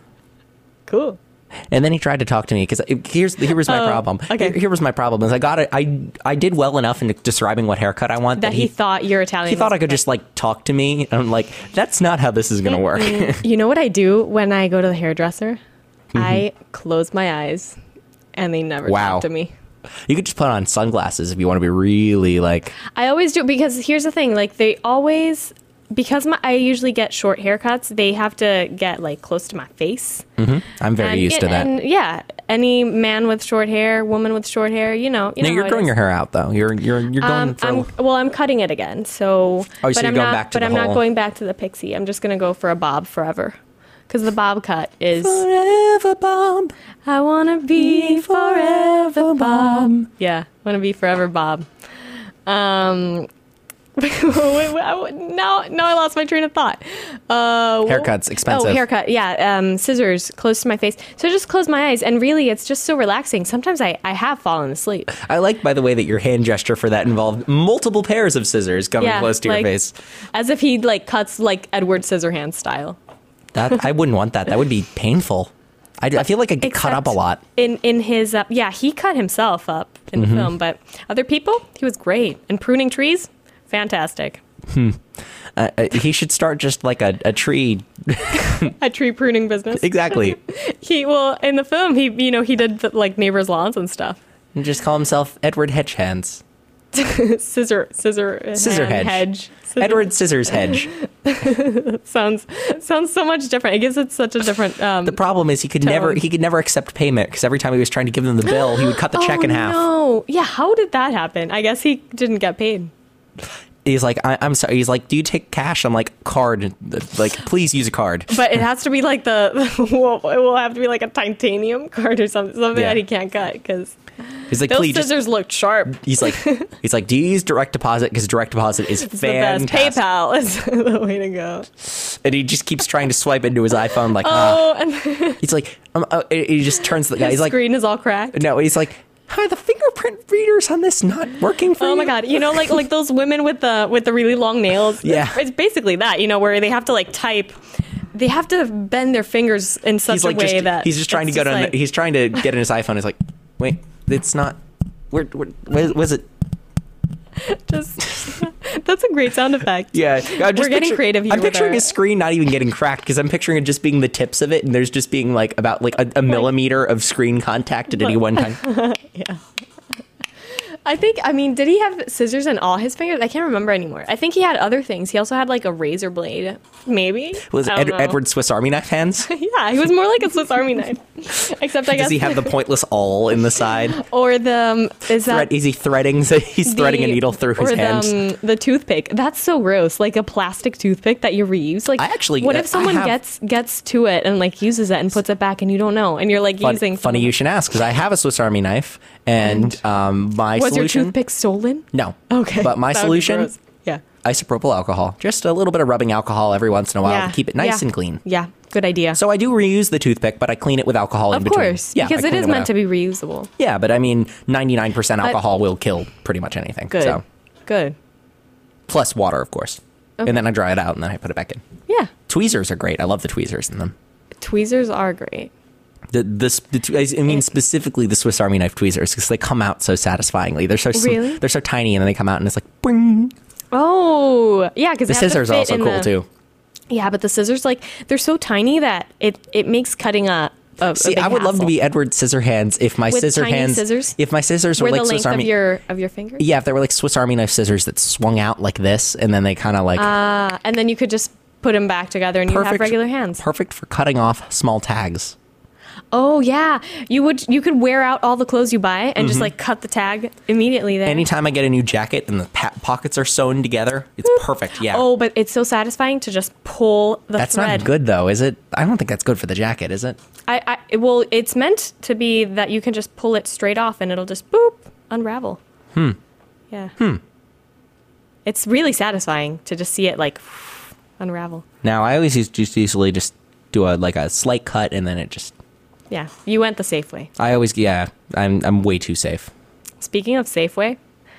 Cool. And then he tried to talk to me because here's here was my Oh, problem. okay. Here, here was my problem is I got it. I I did well enough in describing what haircut I want That he, thought you're Italian. he thought was I could just like talk to me. And I'm like, that's not how this is going to work. You know what I do when I go to the hairdresser? Mm-hmm. I close my eyes, and they never Wow. talk to me. You could just put on sunglasses if you want to be really like. I always do because here's the thing: like they always, because my, I usually get short haircuts, they have to get like close to my face. I'm very and, used to that. And yeah, any man with short hair, woman with short hair, you know, you No, know you're how it growing is. your hair out though. You're you're you're going Um, for. I'm, well, I'm cutting it again. So, Oh, so but you're I'm going not. back to but the I'm not whole- going back to the pixie. I'm just gonna go for a bob forever, because the bob cut is. Forever Bob. I wanna be forever Bob. Yeah, wanna be forever Bob. Um. wait, wait, I- now, now I lost my train of thought. Uh, Haircuts, expensive. Oh, haircut. Yeah, um, scissors close to my face. So I just close my eyes, and really, it's just so relaxing. Sometimes I, I have fallen asleep. I like, by the way, that your hand gesture for that involved multiple pairs of scissors coming Yeah, close to like, your face. as if he like cuts like Edward Scissorhands style. That I wouldn't want that. That would be painful. I, I feel like I get cut up a Except lot. in in his uh, yeah, he cut himself up in Mm-hmm. the film, but other people, he was great. And pruning trees, fantastic. Uh, uh, he should start just like a, a tree. A tree pruning business. Exactly. He well in the film he you know he did the, like neighbors' lawns and stuff. And just call himself Edward Hedgehands. Scissor scissor Scissor hand- hedge. hedge. Scissor- Edward Scissors Hedge. sounds sounds so much different. It gives it such a different. Um, The problem is he could never he could never accept payment because every time he was trying to give them the bill, he would cut the check oh, in half. No, yeah. How did that happen? I guess he didn't get paid. He's like, I, I'm sorry. He's like, do you take cash? I'm like, card. Like, please use a card. But it has to be like the. Well, it will have to be like a titanium card or something, something Yeah. that he can't cut because He's like, those please. Just, scissors look sharp. he's like, he's like, do you use direct deposit? Because direct deposit is It's the best. fantastic. PayPal is the way to go. And he just keeps trying to swipe into his iPhone. Like, Oh, ah. and He's like, um, uh, he just turns to the guy. the He's like, screen is all cracked. no. He's like, hi, the fingerprint readers on this not working for you. Oh my god! You know, like like those women with the with the really long nails. Yeah. it's, it's basically that. You know, where they have to like type. They have to bend their fingers in such He's like, a way just, that he's just trying to it's get just on. like- He's trying to get in his iPhone. He's like, wait, it's not. Where, where, where was it? just that's a great sound effect. Yeah, I'm just We're getting picture- creative here I'm with picturing our- his screen not even getting cracked because I'm picturing it just being the tips of it, and there's just being like about like a, a millimeter of screen contact at any one time. Yeah. I think, I mean, did he have scissors in all his fingers? I can't remember anymore. I think he had other things. He also had like a razor blade, maybe. Was it I Ed, don't know. Edward Swiss Army knife hands? Yeah, he was more like a Swiss Army knife. Except I guess. Does he have the pointless awl in the side? Or the, um, is that. Thread, is he threading? He's threading a the- needle through his or hands. The, um, the toothpick. That's so gross. Like a plastic toothpick that you reuse. Like, I actually- what uh, if someone I have- gets gets to it and like uses it and puts it back and you don't know and you're like Fun- using. funny you should ask because I have a Swiss Army knife, and um, my Was your solution. toothpick stolen? No. Okay. But my That would be solution: gross. Yeah. isopropyl alcohol. Just a little bit of rubbing alcohol every once in a while Yeah. to keep it nice Yeah. and clean. Yeah. Good idea. So I do reuse the toothpick, but I clean it with alcohol in Of between. course, Yeah, because I it clean is with meant to be reusable. Yeah, but I mean, ninety-nine percent alcohol will kill pretty much anything. Good. So, Good. plus water, of course. Okay. And then I dry it out and then I put it back in. Yeah. Tweezers are great. I love the tweezers in them. Tweezers are great. The, this, the, tw- I mean, specifically the Swiss Army knife tweezers, because they come out so satisfyingly. They're so Really? they're so tiny, and then they come out, and it's like, boing. Oh, yeah, because The scissors are also cool too. Yeah, but the scissors, like, they're so tiny that it it makes cutting a. a See, a big I would love to hassle. be Edward Scissorhands if my With scissor tiny hands, scissors? if my scissors were Where like the Swiss length Army. of your of your fingers. Yeah, if they were like Swiss Army knife scissors that swung out like this, and then they kind of like Ah, and then you could just put them back together, and you have regular hands. Perfect for cutting off small tags. Oh yeah, you would you could wear out all the clothes you buy and just like cut the tag immediately there. Anytime I get a new jacket and the pa- pockets are sewn together, it's perfect. Yeah. Oh, but it's so satisfying to just pull the That's thread. not good though, is it? I don't think that's good for the jacket, is it? I, I it- well, it's meant to be that you can just pull it straight off and it'll just boop unravel. Hmm. Yeah. Hmm. It's really satisfying to just see it like unravel. Now I always used just usually just do a like a slight cut and then it just. Yeah, you went the safe way. I always yeah. I'm I'm way too safe. Speaking of Safeway,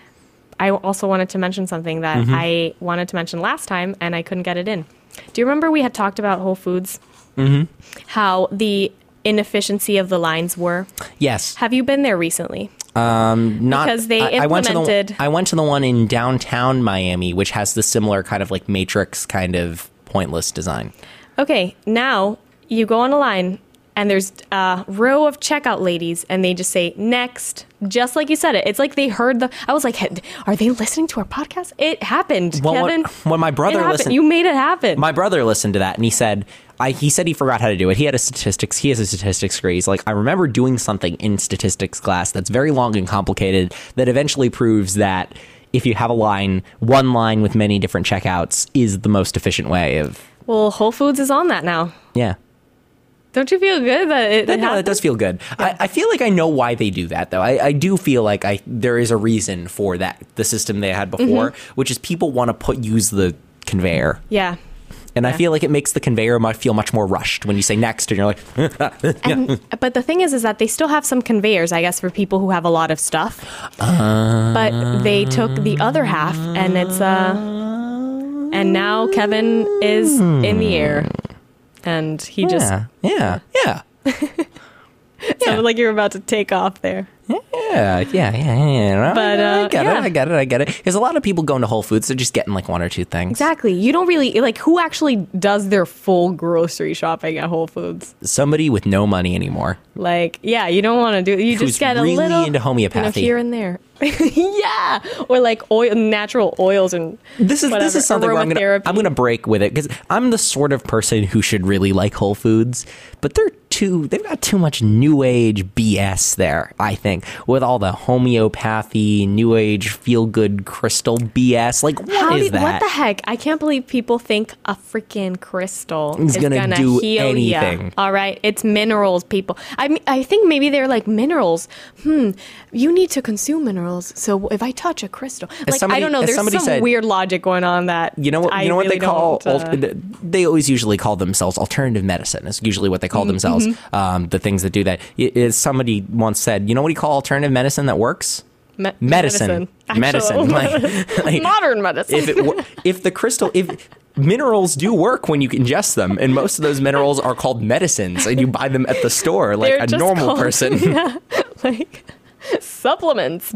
I also wanted to mention something that Mm-hmm. I wanted to mention last time and I couldn't get it in. Do you remember we had talked about Whole Foods? Mm-hmm. How the inefficiency of the lines were? Yes. Have you been there recently? Um, not Because they I, I went to the implemented- I went to the one in downtown Miami, which has the similar kind of like Matrix kind of pointless design. Okay, now you go on a line and there's a row of checkout ladies and they just say next, just like you said it. It's like they heard the. I was like, "Hey, are they listening to our podcast? It happened, Well, Kevin. when, when my brother It happened. listened, You made it happen. my brother listened to that and he said, I, he said he forgot how to do it. He had a statistics. He has a statistics degree. He's like, I remember doing something in statistics class that's very long and complicated that eventually proves that if you have a line, one line with many different checkouts is the most efficient way of. well, Whole Foods is on that now. Yeah. Don't you feel good that it, That, it no, happened? that does feel good. I, I feel like I know why they do that, though. I, I do feel like I there is a reason for that, the system they had before, Mm-hmm. which is people want to put use the conveyor. Yeah. And I Yeah. feel like it makes the conveyor might feel much more rushed when you say next and you're like, And, but the thing is, is that they still have some conveyors, I guess, for people who have a lot of stuff. Uh, but they took the other half, and it's uh, and now Kevin is in the air, and he just yeah, yeah, yeah. sounded like you were about to take off there. Yeah, yeah, yeah, yeah. But, I uh, get yeah. it, I get it, I get it. There's a lot of people going to Whole Foods, they're just getting like one or two things. Exactly. You don't really like who actually does their full grocery shopping at Whole Foods. Somebody with no money anymore. Like, yeah, you don't want to do. You Who's just get a really little into homeopathy. you know, here and there. Yeah, or like oil, natural oils and This is whatever, this is something where I'm gonna aromatherapy. I'm gonna break with it because I'm the sort of person who should really like Whole Foods, but they're too they've got too much new age B S there. I think with all the homeopathy, new age feel good crystal B S. Like what How is do, that? What the heck? I can't believe people think a freaking crystal Is is gonna gonna, do heal anything. ya. All right, it's minerals, people. I mean, I think maybe they're like minerals. Hmm, you need to consume minerals. So if I touch a crystal, like somebody- I don't know, as there's some somebody said- weird logic going on that You know what? I You know what really they call? don't, uh, al- they always usually call themselves alternative medicine. Is usually what they call Mm-hmm. themselves. Um, the things that do that. I- Is somebody once said, you know what do you call alternative medicine that works? me- Medicine. Actual- Medicine. Like, like, modern medicine. if it wor- if the crystal if minerals do work when you ingest them, and most of those minerals are called medicines, and you buy them at the store like They're a just normal called- person. yeah, like supplements.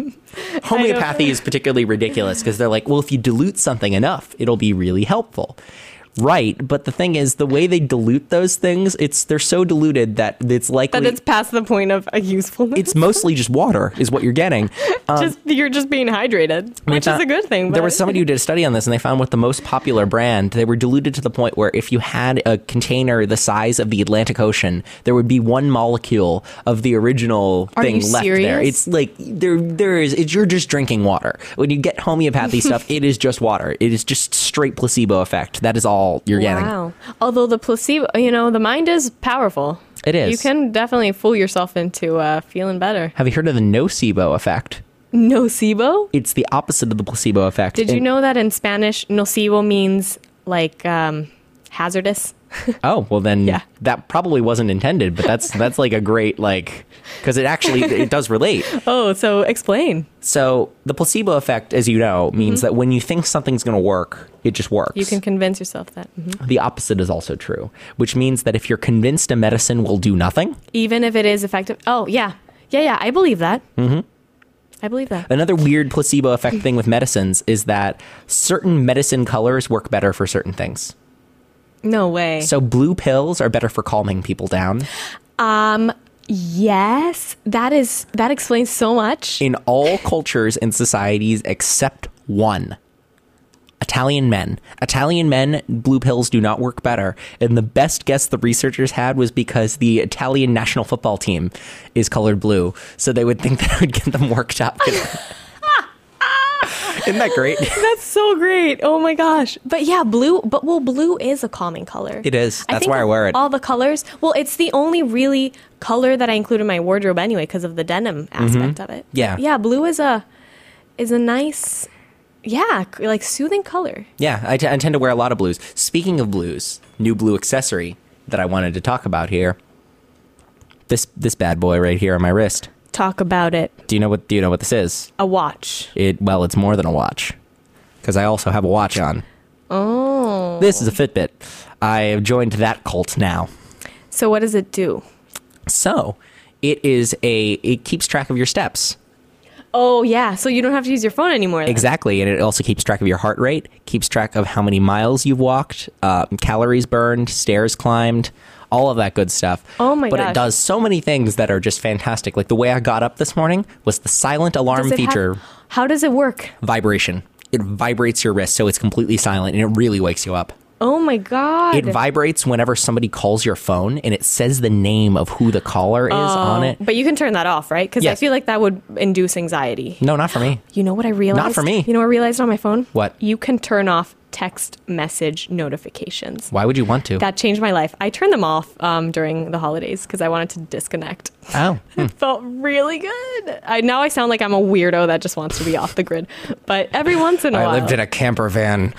Homeopathy is particularly ridiculous because they're like, well, if you dilute something enough, it'll be really helpful. Right, but the thing is, the way they dilute those things, it's they're so diluted that it's likely But it's past the point of a usefulness. it's mostly just water is what you're getting. Um, just you're just being hydrated, they which is found- a good thing. There but- was somebody who did a study on this, and they found with the most popular brand, they were diluted to the point where if you had a container the size of the Atlantic Ocean, there would be one molecule of the original Are thing you left there. serious? It's like there, there is. It's, you're just drinking water. When you get homeopathy stuff, it is just water. It is just straight placebo effect. That is all you're getting. Wow. Although the placebo, you know, the mind is powerful. It is. You can definitely fool yourself into uh, feeling better. Have you heard of the nocebo effect? Nocebo? It's the opposite of the placebo effect. Did you And- know that in Spanish, nocivo means like um, hazardous? Oh, well then Yeah. that probably wasn't intended, but that's that's like a great like because it actually it does relate. Oh, so explain. So the placebo effect, as you know, means that when you think something's going to work, it just works. You can convince yourself that. Mhm. The opposite is also true, which means that if you're convinced a medicine will do nothing, Even if it is effective. Oh, yeah. Yeah, yeah. I believe that. Mm-hmm. I believe that. another weird placebo effect thing with medicines is that certain medicine colors work better for certain things. No way. So blue pills are better for calming people down. Um, yes. That is, that explains so much. In all cultures and societies except one. Italian men. Italian men, blue pills do not work better. And the best guess the researchers had was because the Italian national football team is colored blue. So they would think that would get them worked up. Isn't that great? That's so great. Oh my gosh. But yeah, blue, but well, blue is a calming color. It is. That's think why I wear it. All the colors. Well, it's the only really color that I include in my wardrobe anyway because of the denim aspect of it. Yeah. Yeah, blue is a is a nice yeah, c- like soothing color. Yeah, I, t- I tend to wear a lot of blues. Speaking of blues, new blue accessory that I wanted to talk about here. This this bad boy right here on my wrist. Talk about it. Do you know what do you know what this is? A watch. It well, it's more than a watch. Because I also have a watch on. Oh. This is a Fitbit. I have joined that cult now. So what does it do? So, it is a it keeps track of your steps. Oh yeah, so you don't have to use your phone anymore. Then. Exactly, and it also keeps track of your heart rate, keeps track of how many miles you've walked, uh, calories burned, stairs climbed, all of that good stuff. Oh my but gosh. But it does so many things that are just fantastic. Like the way I got up this morning was the silent alarm Does it have- feature how does it work? vibration. It vibrates your wrist, so it's completely silent, and it really wakes you up. Oh my god. It vibrates whenever somebody calls your phone, and it says the name of who the caller is on it. But you can turn that off, right? Because I Yes. feel like that would induce anxiety. No, not for me. You know what I realized? Not for me. You know what I realized on my phone? What? You can turn off text message notifications. Why would you want to? That changed my life. I turned them off um, during the holidays because I wanted to disconnect. Oh. hmm. It felt really good. I now I sound like I'm a weirdo that just wants to be off the grid. But every once in a I while. lived in a camper van.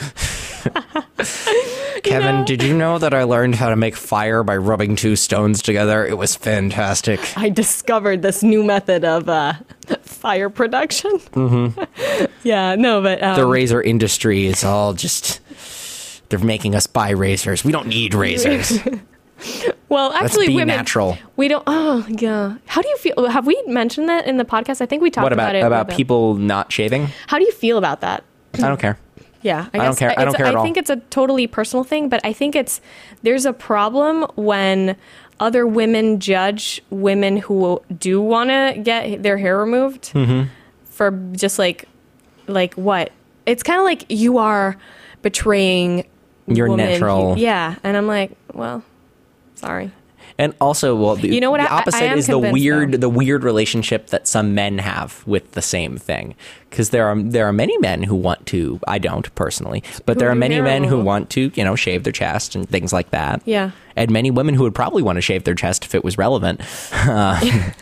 Kevin, know? did you know that I learned how to make fire by rubbing two stones together? It was fantastic. I discovered this new method of uh, fire production. Mm-hmm. yeah, no, but um, The razor industry is all just... They're making us buy razors. We don't need razors. well, actually, be women natural. We don't. Oh, yeah. How do you feel? Have we mentioned that in the podcast? I think we talked What about about it. about with, uh, people not shaving? How do you feel about that? I don't care. Yeah, I, I don't guess care. I don't it's- care at I all. think it's a totally personal thing, but I think it's there's a problem when other women judge women who do want to get their hair removed Mm-hmm. for just like like what? It's kind of like you are betraying Your woman natural- who- yeah, and I'm like, well, sorry. And also, well, the, You know what? the I- I opposite am is the convinced, weird, though. the weird relationship that some men have with the same thing. Because there are there are many men who want to. I don't personally, but Who there are do many hair men who removal. want to, you know, shave their chest and things like that. Yeah. And many women who would probably want to shave their chest if it was relevant. Uh,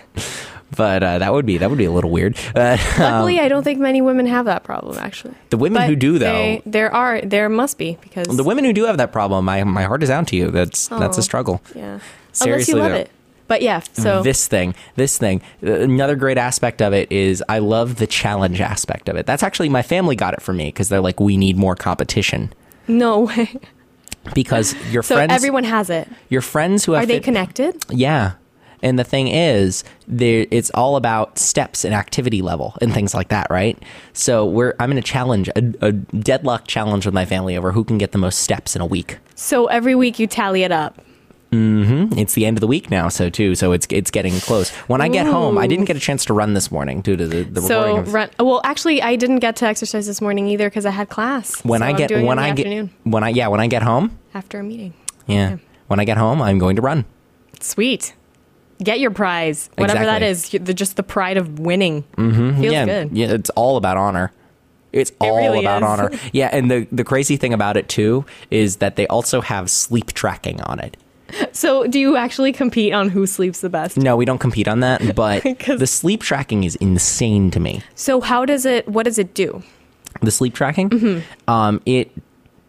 but uh, that would be that would be a little weird. Uh, Luckily, I don't think many women have that problem, actually. the women But who do, though, they- there are, there must be because the women who do have that problem, my my heart is out to you. That's that's a Oh. struggle. yeah, Seriously, unless you love though. it. But yeah, so this thing, this thing. Uh, Another great aspect of it is I love the challenge aspect of it. That's actually my family got it for me because they're like, we need more competition no way. because your So friends, everyone has it. your friends who have Are they fit- connected? Yeah. And the thing is, there it's all about steps and activity level and things like that, right? So we're I'm in a challenge, a, a deadlock challenge with my family over who can get the most steps in a week. So every week you tally it up. Mm-hmm. It's the end of the week now, so too. So it's it's getting close. When I get home, I didn't get a chance to run this morning due to the, the So recording. Of, run. Well, actually, I didn't get to exercise this morning either because I had class. when So I I'm get doing it when in the I get afternoon when I yeah when I get home, after a meeting. yeah, when I get home, I'm going to run. Sweet. Get your prize, whatever that Exactly. is. you- The, just the pride of winning. Mm-hmm. Feels yeah, good. yeah, it's all about honor. It's all really about is. honor. Yeah, and the the crazy thing about it too is that they also have sleep tracking on it. So, do you actually compete on who sleeps the best? No, we don't compete on that, but 'Cause- the sleep tracking is insane to me. So, how does it? What does it do? The sleep tracking, Mm-hmm. um, it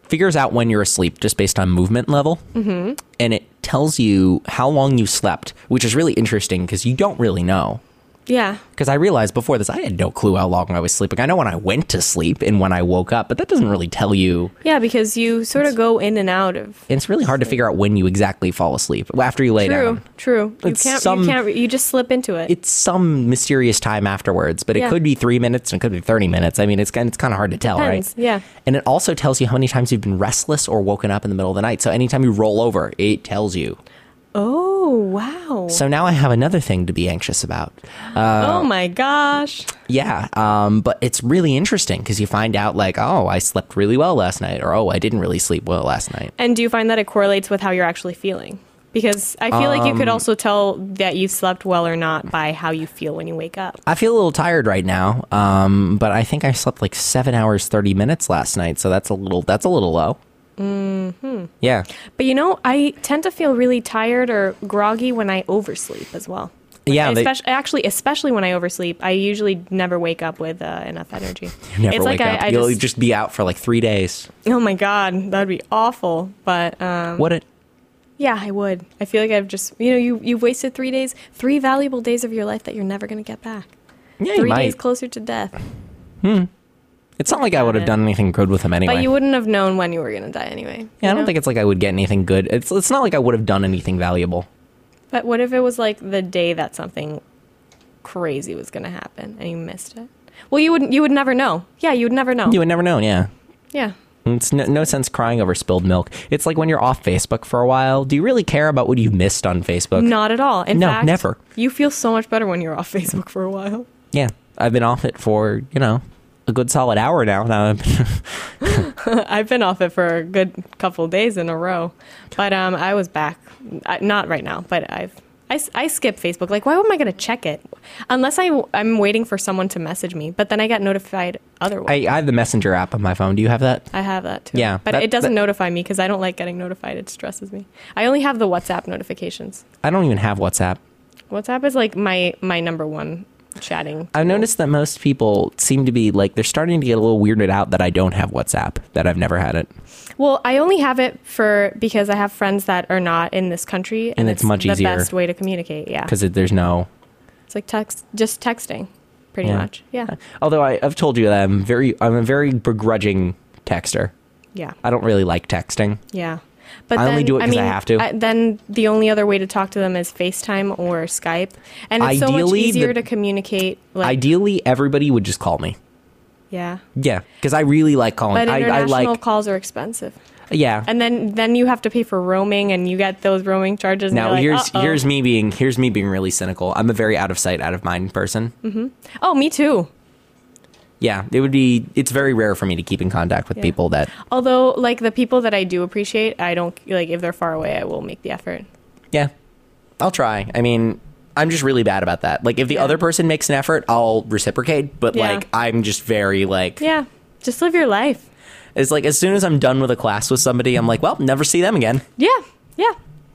figures out when you're asleep just based on movement level. Mm-hmm. And it tells you how long you slept, which is really interesting because you don't really know. Yeah. Because I realized before this, I had no clue how long I was sleeping. I know when I went to sleep and when I woke up, but that doesn't really tell you. Yeah, because you sort of go in and out of. It's really hard to figure out when you exactly fall asleep after you lay True, down. true. You It's can't, some- you can't, you just slip into it. It's some mysterious time afterwards, but it Yeah. could be three minutes and it could be thirty minutes. I mean, it's kind it's kind of hard to tell, Depends, right? yeah. And it also tells you how many times you've been restless or woken up in the middle of the night. So anytime you roll over, it tells you. Oh, wow. So now I have another thing to be anxious about. oh my gosh. Yeah, um, but it's really interesting because you find out like, oh, I slept really well last night, or oh, I didn't really sleep well last night. And do you find that it correlates with how you're actually feeling? Because I feel like you could also tell that you slept well or not by how you feel when you wake up. I feel a little tired right now, um, but I think I slept like seven hours thirty minutes last night, so that's a little that's a little low. Mm-hmm. Yeah. But you know, I tend to feel really tired or groggy when I oversleep as well. Like, Yeah, I they- especially, actually, especially when I oversleep, I usually never wake up with uh, enough energy. Never it's wake like up. I, I You'll just, just be out for like three days. oh my god, that'd be awful. But um, What it? yeah, I would. I feel like I've just, you know, you you've wasted three days, three valuable days of your life that you're never gonna get back. Yeah, you Three might. days closer to death. It's not like I would have it. done anything good with him anyway. But you wouldn't have known when you were gonna die anyway. yeah, I you don't know? think it's like I would get anything good. It's it's not like I would have done anything valuable. But what if it was like the day that something crazy was gonna happen and you missed it? Well, you would you would never know. Yeah, you would never know. You would never know. Yeah. Yeah. It's no, no sense crying over spilled milk. It's like when you're off Facebook for a while. Do you really care about what you've missed on Facebook? Not at all. In No, fact, never. You feel so much better when you're off Facebook for a while. Yeah, I've been off it for you know a good solid hour now. Now I've been I've been off it for a good couple of days in a row, but um, I was back. I, not right now, but I've I, s- I skip Facebook. Like, why am I going to check it unless I I'm waiting for someone to message me? But then I get notified otherwise. I, I have the Messenger app on my phone. Do you have that? I have that too. Yeah, but that- it doesn't that- notify me because I don't like getting notified. It stresses me. I only have the WhatsApp notifications. I don't even have WhatsApp. WhatsApp is like my my number one chatting. I've noticed that most people seem to be like they're starting to get a little weirded out that I don't have WhatsApp, that I've never had it. Well, I only have it for because I have friends that are not in this country, and, And it's much the easier. best way to communicate. Yeah, Because there's no. it's like text, just texting, pretty Yeah. much. Yeah, Although I, I've told you that I'm very, I'm a very begrudging texter. yeah, I don't really like texting. yeah. But I then, only do it 'cause I mean, have to. I, then the only other way to talk to them is FaceTime or Skype, and it's so much Ideally, easier the- to communicate. Like, Ideally, everybody would just call me. yeah, Yeah, because I really like calling. but I, I international like. calls are expensive. Yeah. And then, then you have to pay for roaming, and you get those roaming charges. And Now you're like, here's uh-oh. here's me being here's me being really cynical. I'm a very out of sight, out of mind person. Oh, me too. Yeah, it would be. It's very rare for me to keep in contact with Yeah. people that. Although, like the people that I do appreciate, I don't like if they're far away. I will make the effort. Yeah, I'll try. I mean, I'm just really bad about that. Like, if the Yeah. other person makes an effort, I'll reciprocate. But Yeah. like, I'm just very like. Yeah, just live your life. It's like as soon as I'm done with a class with somebody, I'm like, well, never see them again. Yeah, yeah.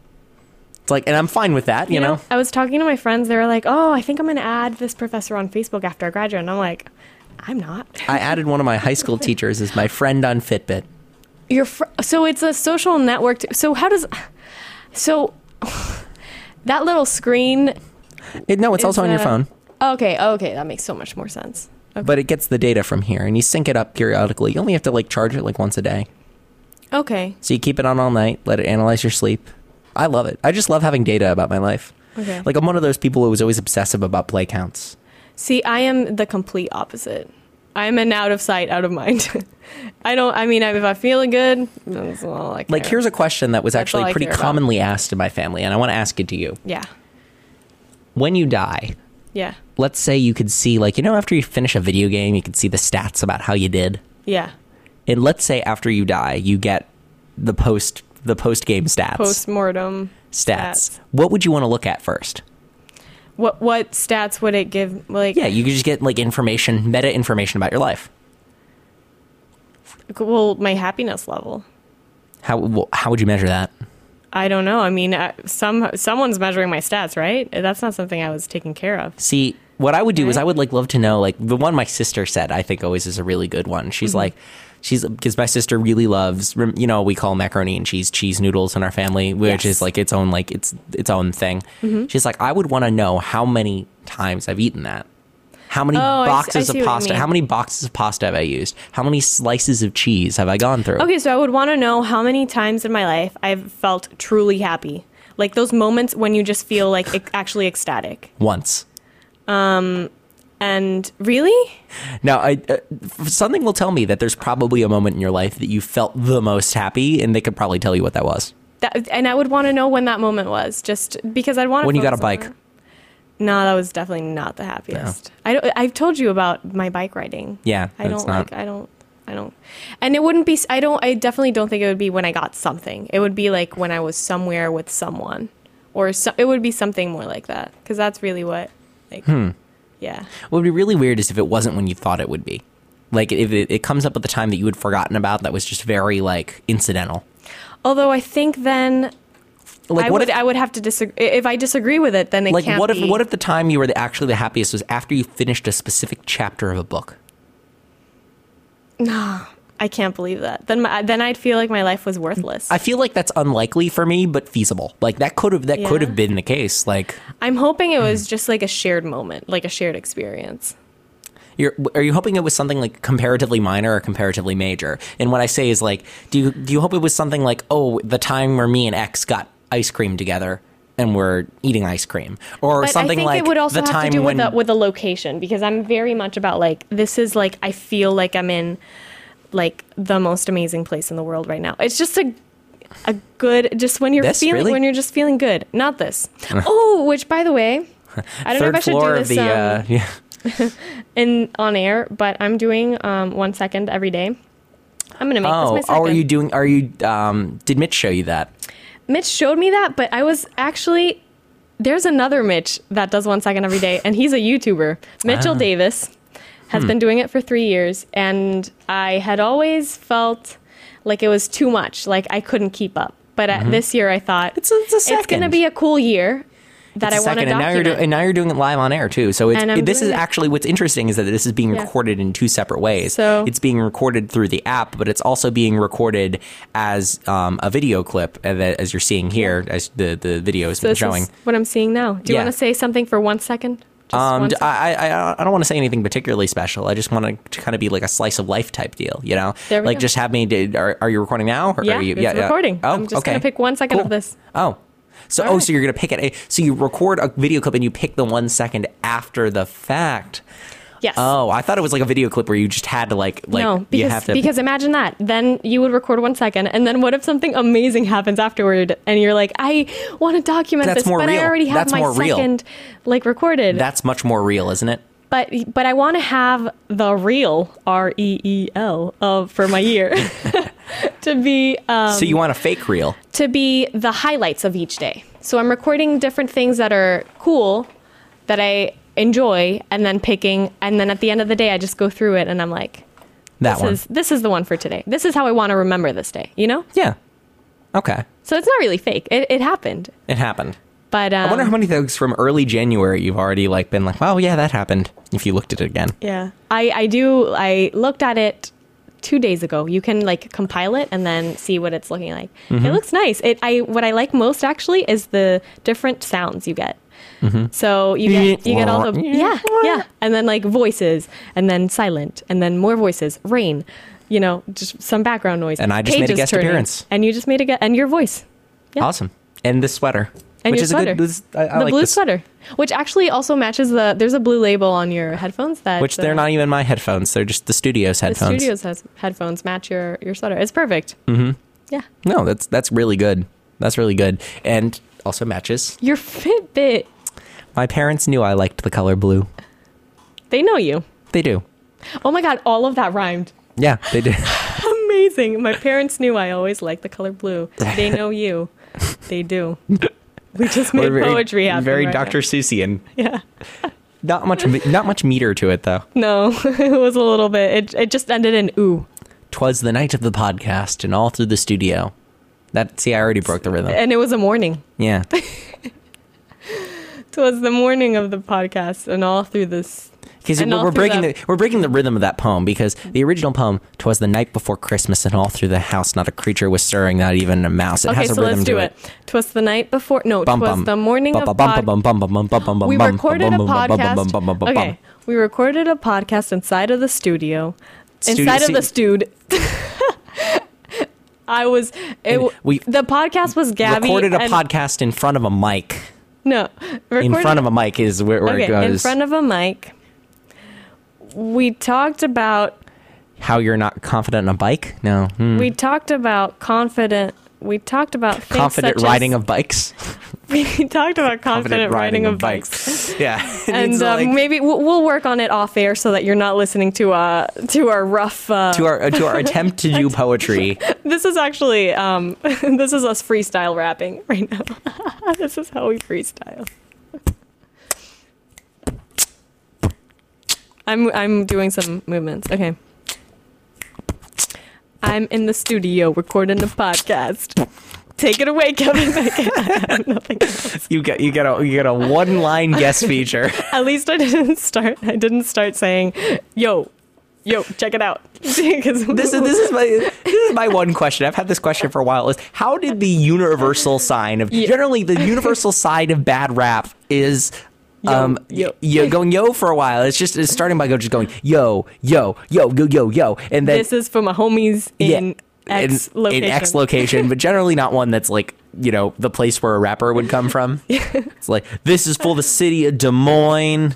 It's like, and I'm fine with that. You, know? I was talking to my friends. They were like, "Oh, I think I'm going to add this professor on Facebook after I graduate." And I'm like, "I'm not." I added one of my high school teachers as my friend on Fitbit. Your fr- so it's a social network. T- so how does so that little screen? It, no, it's is, also on your uh, phone. Okay, okay, that makes so much more sense. Okay. But it gets the data from here, and you sync it up periodically. You only have to like charge it like once a day. Okay. So you keep it on all night, let it analyze your sleep. I love it. I just love having data about my life. Okay. Like I'm one of those people who was always obsessive about play counts. See, I am the complete opposite. I'm an out of sight, out of mind. I don't. I mean, if I'm feeling good, that's all I care. Like here's a question that was That's all actually I pretty care about. commonly asked in my family, and I want to ask it to you. Yeah. When you die, Yeah. let's say you could see, like, you know, after you finish a video game, you could see the stats about how you did. Yeah. And let's say after you die, you get the post the post game stats. Post mortem stats. stats. What would you want to look at first? What what stats would it give? Like, Yeah, you could just get like information, meta information about your life. well, my happiness level. How well, how would you measure that? I don't know. I mean, uh, some someone's measuring my stats, right? That's not something I was taking care of. See, what I would do is Right. I would like love to know, like the one my sister said I think always is a really good one. She's Mm-hmm. like, She's because my sister really loves, you know, we call macaroni and cheese cheese noodles in our family, which Yes. is like its own like it's its own thing. Mm-hmm. She's like, I would want to know how many times I've eaten that. How many Oh, I s- I boxes see of what you pasta? mean. How many boxes of pasta have I used? How many slices of cheese have I gone through? Okay, so I would want to know how many times in my life I've felt truly happy. Like those moments when you just feel like ec- actually ecstatic. Once. And really? Now, I, uh, something will tell me that there's probably a moment in your life that you felt the most happy, and they could probably tell you what that was. That, and I would want to know when that moment was, just because I'd want to. When you got a bike. No, that was definitely not the happiest. I don't, I've told you about my bike riding. Yeah, I that's don't not- like. I don't. I don't. And it wouldn't be. I don't. I definitely don't think it would be when I got something. It would be like when I was somewhere with someone, or so, it would be something more like that. Because that's really what. Like. Hmm. Yeah. What would be really weird is if it wasn't when you thought it would be. Like, if it, it comes up at the time that you had forgotten about that was just very, like, incidental. Although I think then. Like, I what would. if, I would have to disagree. If I disagree with it, then it like, can't what if, be. what if the time you were the, actually the happiest was after you finished a specific chapter of a book? I can't believe that. Then. My, then I'd feel like my life was worthless. I feel like that's unlikely for me, but feasible. Like, that could have, that could Yeah. have been the case. Like, I'm hoping it was just like a shared moment, like a shared experience. You're, are you hoping it was something like comparatively minor or comparatively major? And what I say is like, do you do you hope it was something like, oh, the time where me and X got ice cream together and we're eating ice cream, or But something I think like it would also the have time to do when with the, with the location, because I'm very much about like this is like I feel like I'm in like the most amazing place in the world right now. It's just a a good just when you're This? feeling Really? when you're just feeling good. Not this. Oh, which by the way, I don't know third if I should floor do of this the um, uh, yeah. in on air, but I'm doing um, one second every day. I'm gonna make Oh, this my oh, second. are you doing? Are you? Um, did Mitch show you that? Mitch showed me that, but I was actually there's another Mitch that does one second every day, and he's a YouTuber. Mitchell Ah. Davis has been doing it for three years, and I had always felt like it was too much, like I couldn't keep up. But uh, this year, I thought It's a, it's a it's second. going to be a cool year that It's I a want to second, and now you're document. doing, and now you're doing it live on air too. So it's, And I'm it, this is doing it- actually what's interesting is that this is being Yeah. recorded in two separate ways. So- it's being recorded through the app, but it's also being recorded as um, a video clip, uh, that- as you're seeing here, as the the video has so been this showing. is what I'm seeing now. Do you Yeah. want to say something for one second? Just Um, one d- second? I, I I don't want to say anything particularly special. I just want to kind of be like a slice of life type deal, you know. There we like go. just have me. Did, are, are you recording now? Or Yeah, are you, it's recording. Oh, I'm just okay. gonna pick one second of Cool. this. Oh, so All oh, right. so you're gonna pick it. So you record a video clip and you pick the one second after the fact. Yes. Oh, I thought it was like a video clip where you just had to like like no, you because have to. because imagine that. Then you would record one second, and then what if something amazing happens afterward, and you're like, I want to document That's this, more but real. I already have That's my more real. second like recorded. That's much more real, isn't it? but but I want to have the real R E E L of for my year to be um, So you want a fake reel? to be the highlights of each day. So I'm recording different things that are cool that I enjoy, and then picking, and then at the end of the day, I just go through it, and I'm like, That this one. is this is the one for today. This is how I want to remember this day. You know. Yeah. Okay. So it's not really fake. It, it happened. It happened. But um, I wonder how many things from early January you've already like been like, well, yeah, that happened. If you looked at it again. yeah, I, I do. I looked at it two days ago. You can like compile it and then see what it's looking like. Mm-hmm. It looks nice. It I what I like most actually is the different sounds you get. Mm-hmm. So you get you get all the yeah yeah, and then like voices, and then silent, and then more voices, rain, you know, just some background noise. And I just made a pages guest turning, appearance. and you just made a guest, and your voice. Yeah. Awesome. And this sweater. And which your is sweater. a good this, I, I the like blue this. sweater, which actually also matches the. There's a blue label on your headphones that. Which they're uh, not even my headphones. They're just the studio's The headphones. studios has headphones match your your sweater. It's perfect. Mm-hmm. Yeah. No, that's that's really good. That's really good. And also matches. Your Fitbit. My parents knew I liked the color blue. They know you. They do. Oh my god, all of that rhymed. Yeah, they do. Amazing. My parents knew I always liked the color blue. They know you. They do. We just made We're very, poetry happen. very right Doctor now. Seussian. Yeah. Not much not much meter to it though. No, it was a little bit. It it just ended in ooh. 'Twas the night of the podcast and all through the studio. That see, I already broke the rhythm. And it was a morning. Yeah. It was the morning of the podcast, and all through this. Because And all we're through breaking the- the we're breaking the rhythm of that poem, because the original poem, "'Twas the night before Christmas, and all through the house not a creature was stirring, not even a mouse." It Okay, has a so rhythm let's to do it. it. Twas the night before. No, Bum, twas bum. the morning Bum, of bum, pod- bum, bum, bum, bum, bum, bum, We bum, recorded bum, a bum, bum, bum, bum, bum, bum, podcast. bum, bum. Okay, we recorded a podcast inside of the studio. Studio- Inside see- of the stude. I was. It, And we- the podcast was Gabby. Recorded a and- podcast in front of a mic. No, In recorded- front of a mic is where, where okay, it goes. in front of a mic. We talked about. How you're not confident on a bike? No. Hmm. We talked about confident. We talked about things Confident such riding as, of bikes. We talked about confident, riding, of bikes. Yeah. It And needs, um, like, maybe we'll, we'll work on it off air so that you're not listening to uh to our rough. Uh, to our to our attempt to do poetry. this is actually um this is us freestyle rapping right now. This is how we freestyle. I'm I'm doing some movements. Okay. I'm in the studio recording a podcast. Take it away, Kevin. I have nothing else. You get you get a you get a one line guest feature. At least I didn't start. I didn't start saying, "Yo, yo, check it out." Because This is this is my this is my one question. I've had this question for a while. Is how did the universal sign of Yeah. generally the universal side of bad rap is Yo, um yo. yo going yo for a while. It's just it's starting by go just going yo yo yo yo yo yo, and then this is for my homies in X in, location. in X location, but generally not one that's like, you know, the place where a rapper would come from. It's like, this is for the city of Des Moines.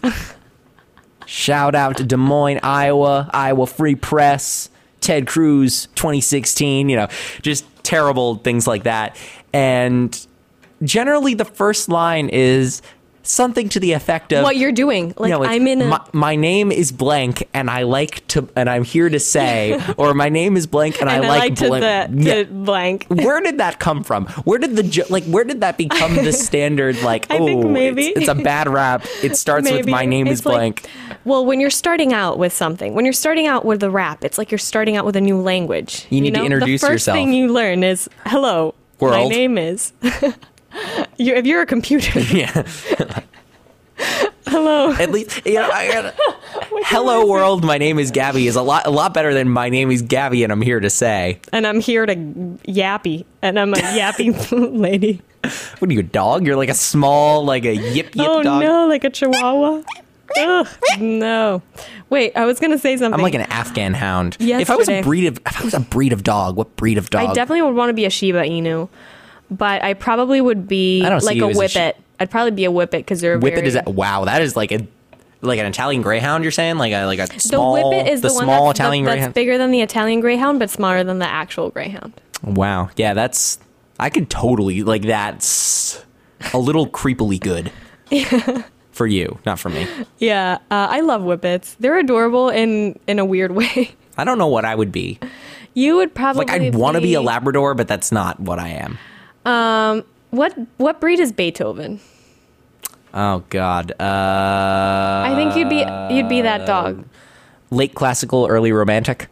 Shout out to Des Moines, Iowa, Iowa Free Press, Ted Cruz, twenty sixteen, you know, just terrible things like that. And generally the first line is something to the effect of What you're doing. Like, you know, it's, I'm in a. my, my name is blank and I like to and I'm here to say, or my name is blank and, and I I like, like to, blank. the, Yeah. to blank. Where did that come from? Where did the jo- like where did that become the standard, like, I oh, think maybe. it's, it's a bad rap, it starts with Maybe. my name It's is like- blank. Well, when you're starting out with something, when you're starting out with a rap, it's like you're starting out with a new language. You need to know? introduce the first yourself. thing you learn is, hello, my World. name is. you, if you're a computer, Yeah. hello. At least, you know, I gotta, hello world, my name is Gabby is a lot a lot better than my name is Gabby and I'm here to say. And I'm here to yappy. And I'm a yappy lady. What are you, a dog? You're like a small, like a yip yip Oh, dog. no, like a chihuahua. Ugh, no. Wait, I was going to say something. I'm like an Afghan hound. If I was a Yesterday. breed of if I was a breed of dog, what breed of dog? I definitely would want to be a Shiba Inu, but I probably would be I don't see like you a as a Whippet. I'd probably be a Whippet because they're Whippet very... is that, wow, that is like a like an Italian greyhound, you're saying? Like a like a The small Whippet is the, one small that's, Italian the, that's greyhound. bigger than the Italian Greyhound, but smaller than the actual Greyhound. Wow. Yeah, that's I could totally like that's a little creepily good. For you, not for me. Yeah, uh, I love Whippets. They're adorable in in a weird way. I don't know what I would be. You would probably Like I'd want to be a Labrador, but that's not what I am. Um, what what breed is Beethoven? Oh God. Uh, I think you'd be you'd be that dog. late classical, early romantic.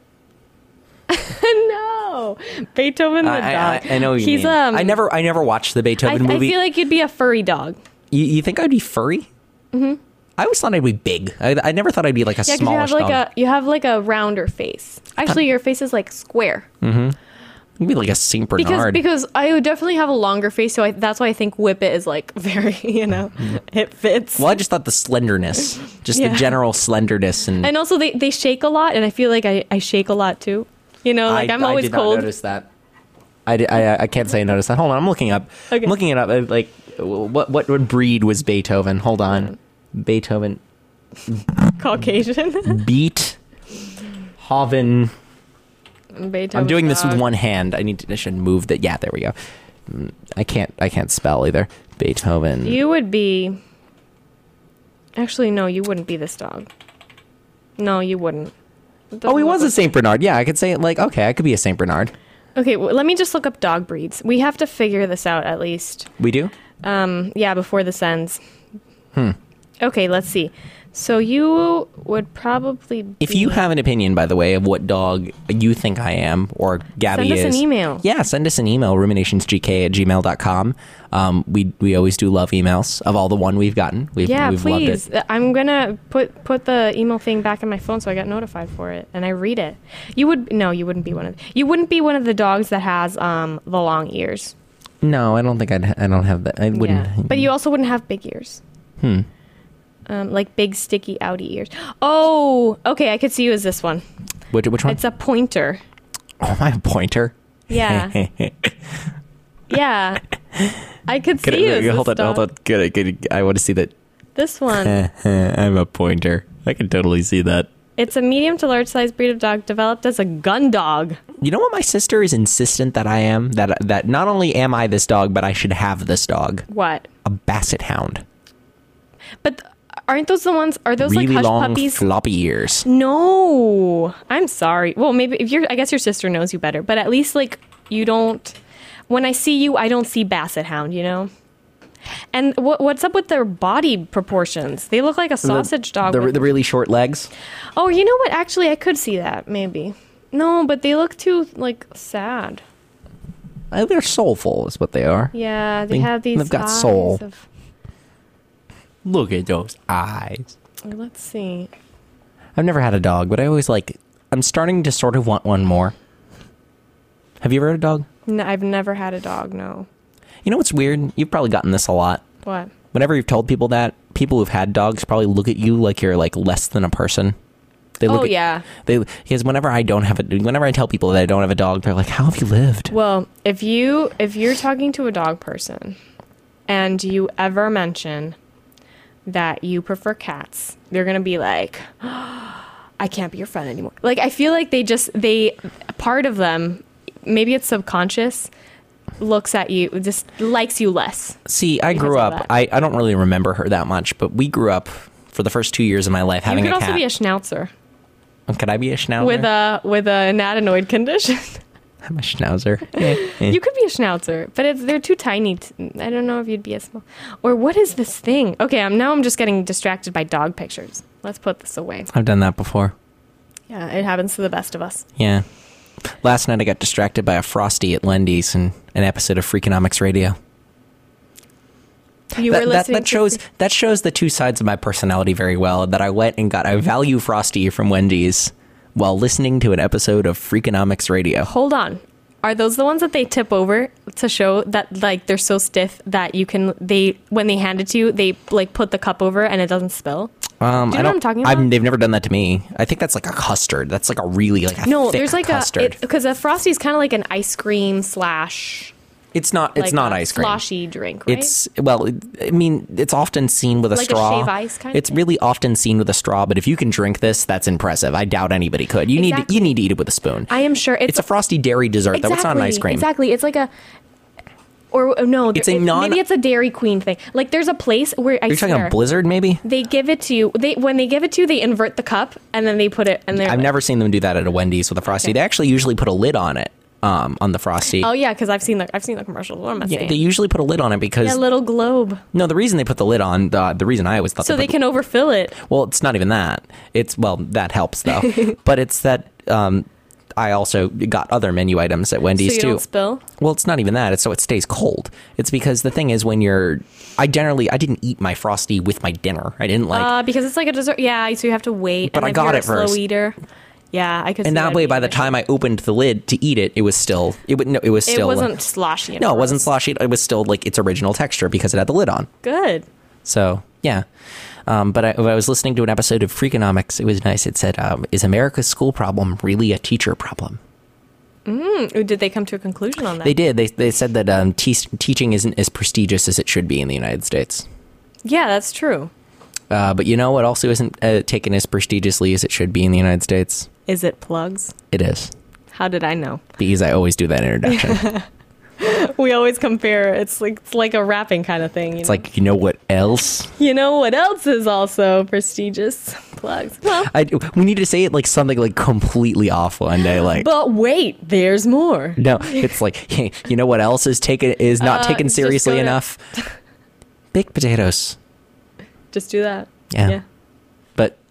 No, Beethoven the I, dog. I, I know what you He's mean. um. I never, I never watched the I, Beethoven I movie. feel like you'd be a furry dog. you, you think I'd be furry? Mm-hmm. I always thought I'd be big. I, I never thought I'd be like a Yeah, because you smallish have like dog. a you have like a rounder face. Actually, your face is like square. I'd be like a Saint Because Bernard. because I would definitely have a longer face, so I, that's why I think Whippet is like very, you know, it fits. well, I just thought the slenderness, just the Yeah. general slenderness, and, And also they, they shake a lot, and I feel like I, I shake a lot too. You know, like I, I, am always I did cold. Not notice that. I, did, I I can't say I noticed that. Hold on, I'm looking up. Okay. I'm looking it up. uh, Like what what what breed was Beethoven? Hold on, Beethoven Caucasian. beat Hoven. Beethoven I'm doing this with dog. one hand. I need to. I should move that. Yeah, there we go. Mm, I can't. I can't spell either. Beethoven. You would be. Actually, no, you wouldn't be this dog. No, you wouldn't. It oh, he doesn't was look a Saint Bernard. Yeah, I could say it like okay. I could be a Saint Bernard. like- Okay, well, let me just look up dog breeds. We have to figure this out at least. We do. Um, yeah, before this ends. Hmm. Okay, let's see. So you would probably be, If you have an opinion, by the way, of what dog you think I am, or Gabby send us is, an email. Yeah, send us an email, ruminationsgk at gmail dot com. Um, we we always do love emails of all the one we've gotten. We've, Yeah, we've please. loved it. I'm gonna put put the email thing back in my phone so I get notified for it and I read it. You would no, you wouldn't be one of you wouldn't be one of the dogs that has um the long ears. No, I don't think I'd, I don't have that. I wouldn't. Yeah. But you also wouldn't have big ears. Hmm. Um, like big sticky outy ears. Oh, okay. I could see you as this one. Which, which one? It's a pointer. Oh, my pointer. Yeah. Yeah. I could see Good, you as hold this on, hold dog. on. Good, good. I want to see that. This one. I'm a pointer. I can totally see that. It's a medium to large size breed of dog developed as a gun dog. You know what my sister is insistent that I am? That that not only am I this dog, but I should have this dog. What? A basset hound. But aren't those the ones? Are those Really like hush long, puppies? floppy ears. No, I'm sorry. Well, maybe if you're, I guess your sister knows you better. But at least like you don't. When I see you, I don't see basset hound. You know. And what what's up with their body proportions? They look like a sausage dog. The, with- the really short legs. oh, you know what? Actually, I could see that maybe. No, but they look too like sad. Uh, They're soulful, is what they are. Yeah, they They- have these. they've got eyes soul. Of, Look at those eyes. let's see. I've never had a dog, but I always like. I'm starting to sort of want one more. Have you ever had a dog? No, I've never had a dog. No. You know what's weird? You've probably gotten this a lot. What? Whenever you've told people that, people who've had dogs probably look at you like you're like less than a person. They look Oh, at, yeah. They because whenever I don't have a whenever I tell people that I don't have a dog, they're like, "How have you lived?" Well, if you if you're talking to a dog person and you ever mention that you prefer cats, they're gonna be like, I can't be your friend anymore. Like I feel like they just they part of them, maybe it's subconscious, looks at you, just likes you less. See, I Because grew of up. that. I, I don't really remember her that much, but we grew up for the first two years of my life having You could a also cat. be a schnauzer Could I be a schnauzer? with a with an adenoid condition. I'm a schnauzer. Eh, eh. You could be a schnauzer, but it's, they're too tiny. To, I don't know if you'd be a small. Or what is this thing? Okay, I'm now I'm just getting distracted by dog pictures. Let's put this away. I've done that before. Yeah, it happens to the best of us. Yeah. Last night I got distracted by a Frosty at Lendy's in an episode of Freakonomics Radio. You that, were that, listening. that shows to, that shows the two sides of my personality very well. That I went and got a value Frosty from Wendy's while listening to an episode of Freakonomics Radio. Hold on. Are those the ones that they tip over to show that like they're so stiff that you can they when they hand it to you they like put the cup over and it doesn't spill? Um, Do you I know don't, what I'm talking I've, about? they've never done that to me. I think that's like a custard. That's like a really like a No, thick there's like custard. a because a frosty is kind of like an ice cream slash it's not. It's like not a ice cream. sloshy drink, right? It's well, I mean, it's often seen with a Like a straw. shave ice kind of It's thing? really often seen with a straw. But if you can drink this, that's impressive. I doubt anybody could. You need Exactly. to, you need to eat it with a spoon. I am sure it's, It's a frosty dairy dessert. Though it's not an ice cream. Exactly. It's like a or uh, no, It's a it- non- maybe it's a Dairy Queen thing. Like there's a place where I Are you talking swear about Blizzard? Maybe. they give it to you. They when they give it to you, they invert the cup and then they put it and they're I've like, never seen them do that at a Wendy's with a frosty. Okay. They actually usually put a lid on it. Um, on the frosty. Oh yeah, because I've seen the I've seen the commercials. What am I Yeah, saying? they usually put a lid on it because yeah, little globe, no, the reason they put the lid on the the reason I always thought so they they put can overfill it. Well, it's not even that. It's well, that helps though. But it's that um, I also got other menu items at Wendy's So you too. don't spill? Well, it's not even that. It's so it stays cold. It's because the thing is when you're, I generally I didn't eat my frosty with my dinner. I didn't like, Uh, because it's like a dessert. Yeah, so you have to wait. But and I if got you're it a slow first. eater. Yeah, I could. and see that way by being the an issue. time I opened the lid to eat it, it was still it would no it was it still wasn't sloshy. and no it wasn't gross. sloshy. It was still like its original texture because it had the lid on. Good. So yeah. Um, but I, when I was listening to an episode of Freakonomics, it was nice. It said, um, "Is America's school problem really a teacher problem?" Mm, did they come to a conclusion on that? They did. They they said that um, te- teaching isn't as prestigious as it should be in the United States. Yeah, that's true. Uh, but you know what also isn't uh, taken as prestigiously as it should be in the United States? Is it plugs? It is. How did I know? Because I always do that introduction. We always compare. It's like it's like a rapping kind of thing. You It's know? like, you know what else? You know what else is also prestigious? Plugs. Well, I, we need to say it like something like completely off one day. Like, but wait, there's more. no, it's like, hey, you know what else is taken is not Uh, taken just seriously go to- enough? Baked potatoes. Just do that. Yeah.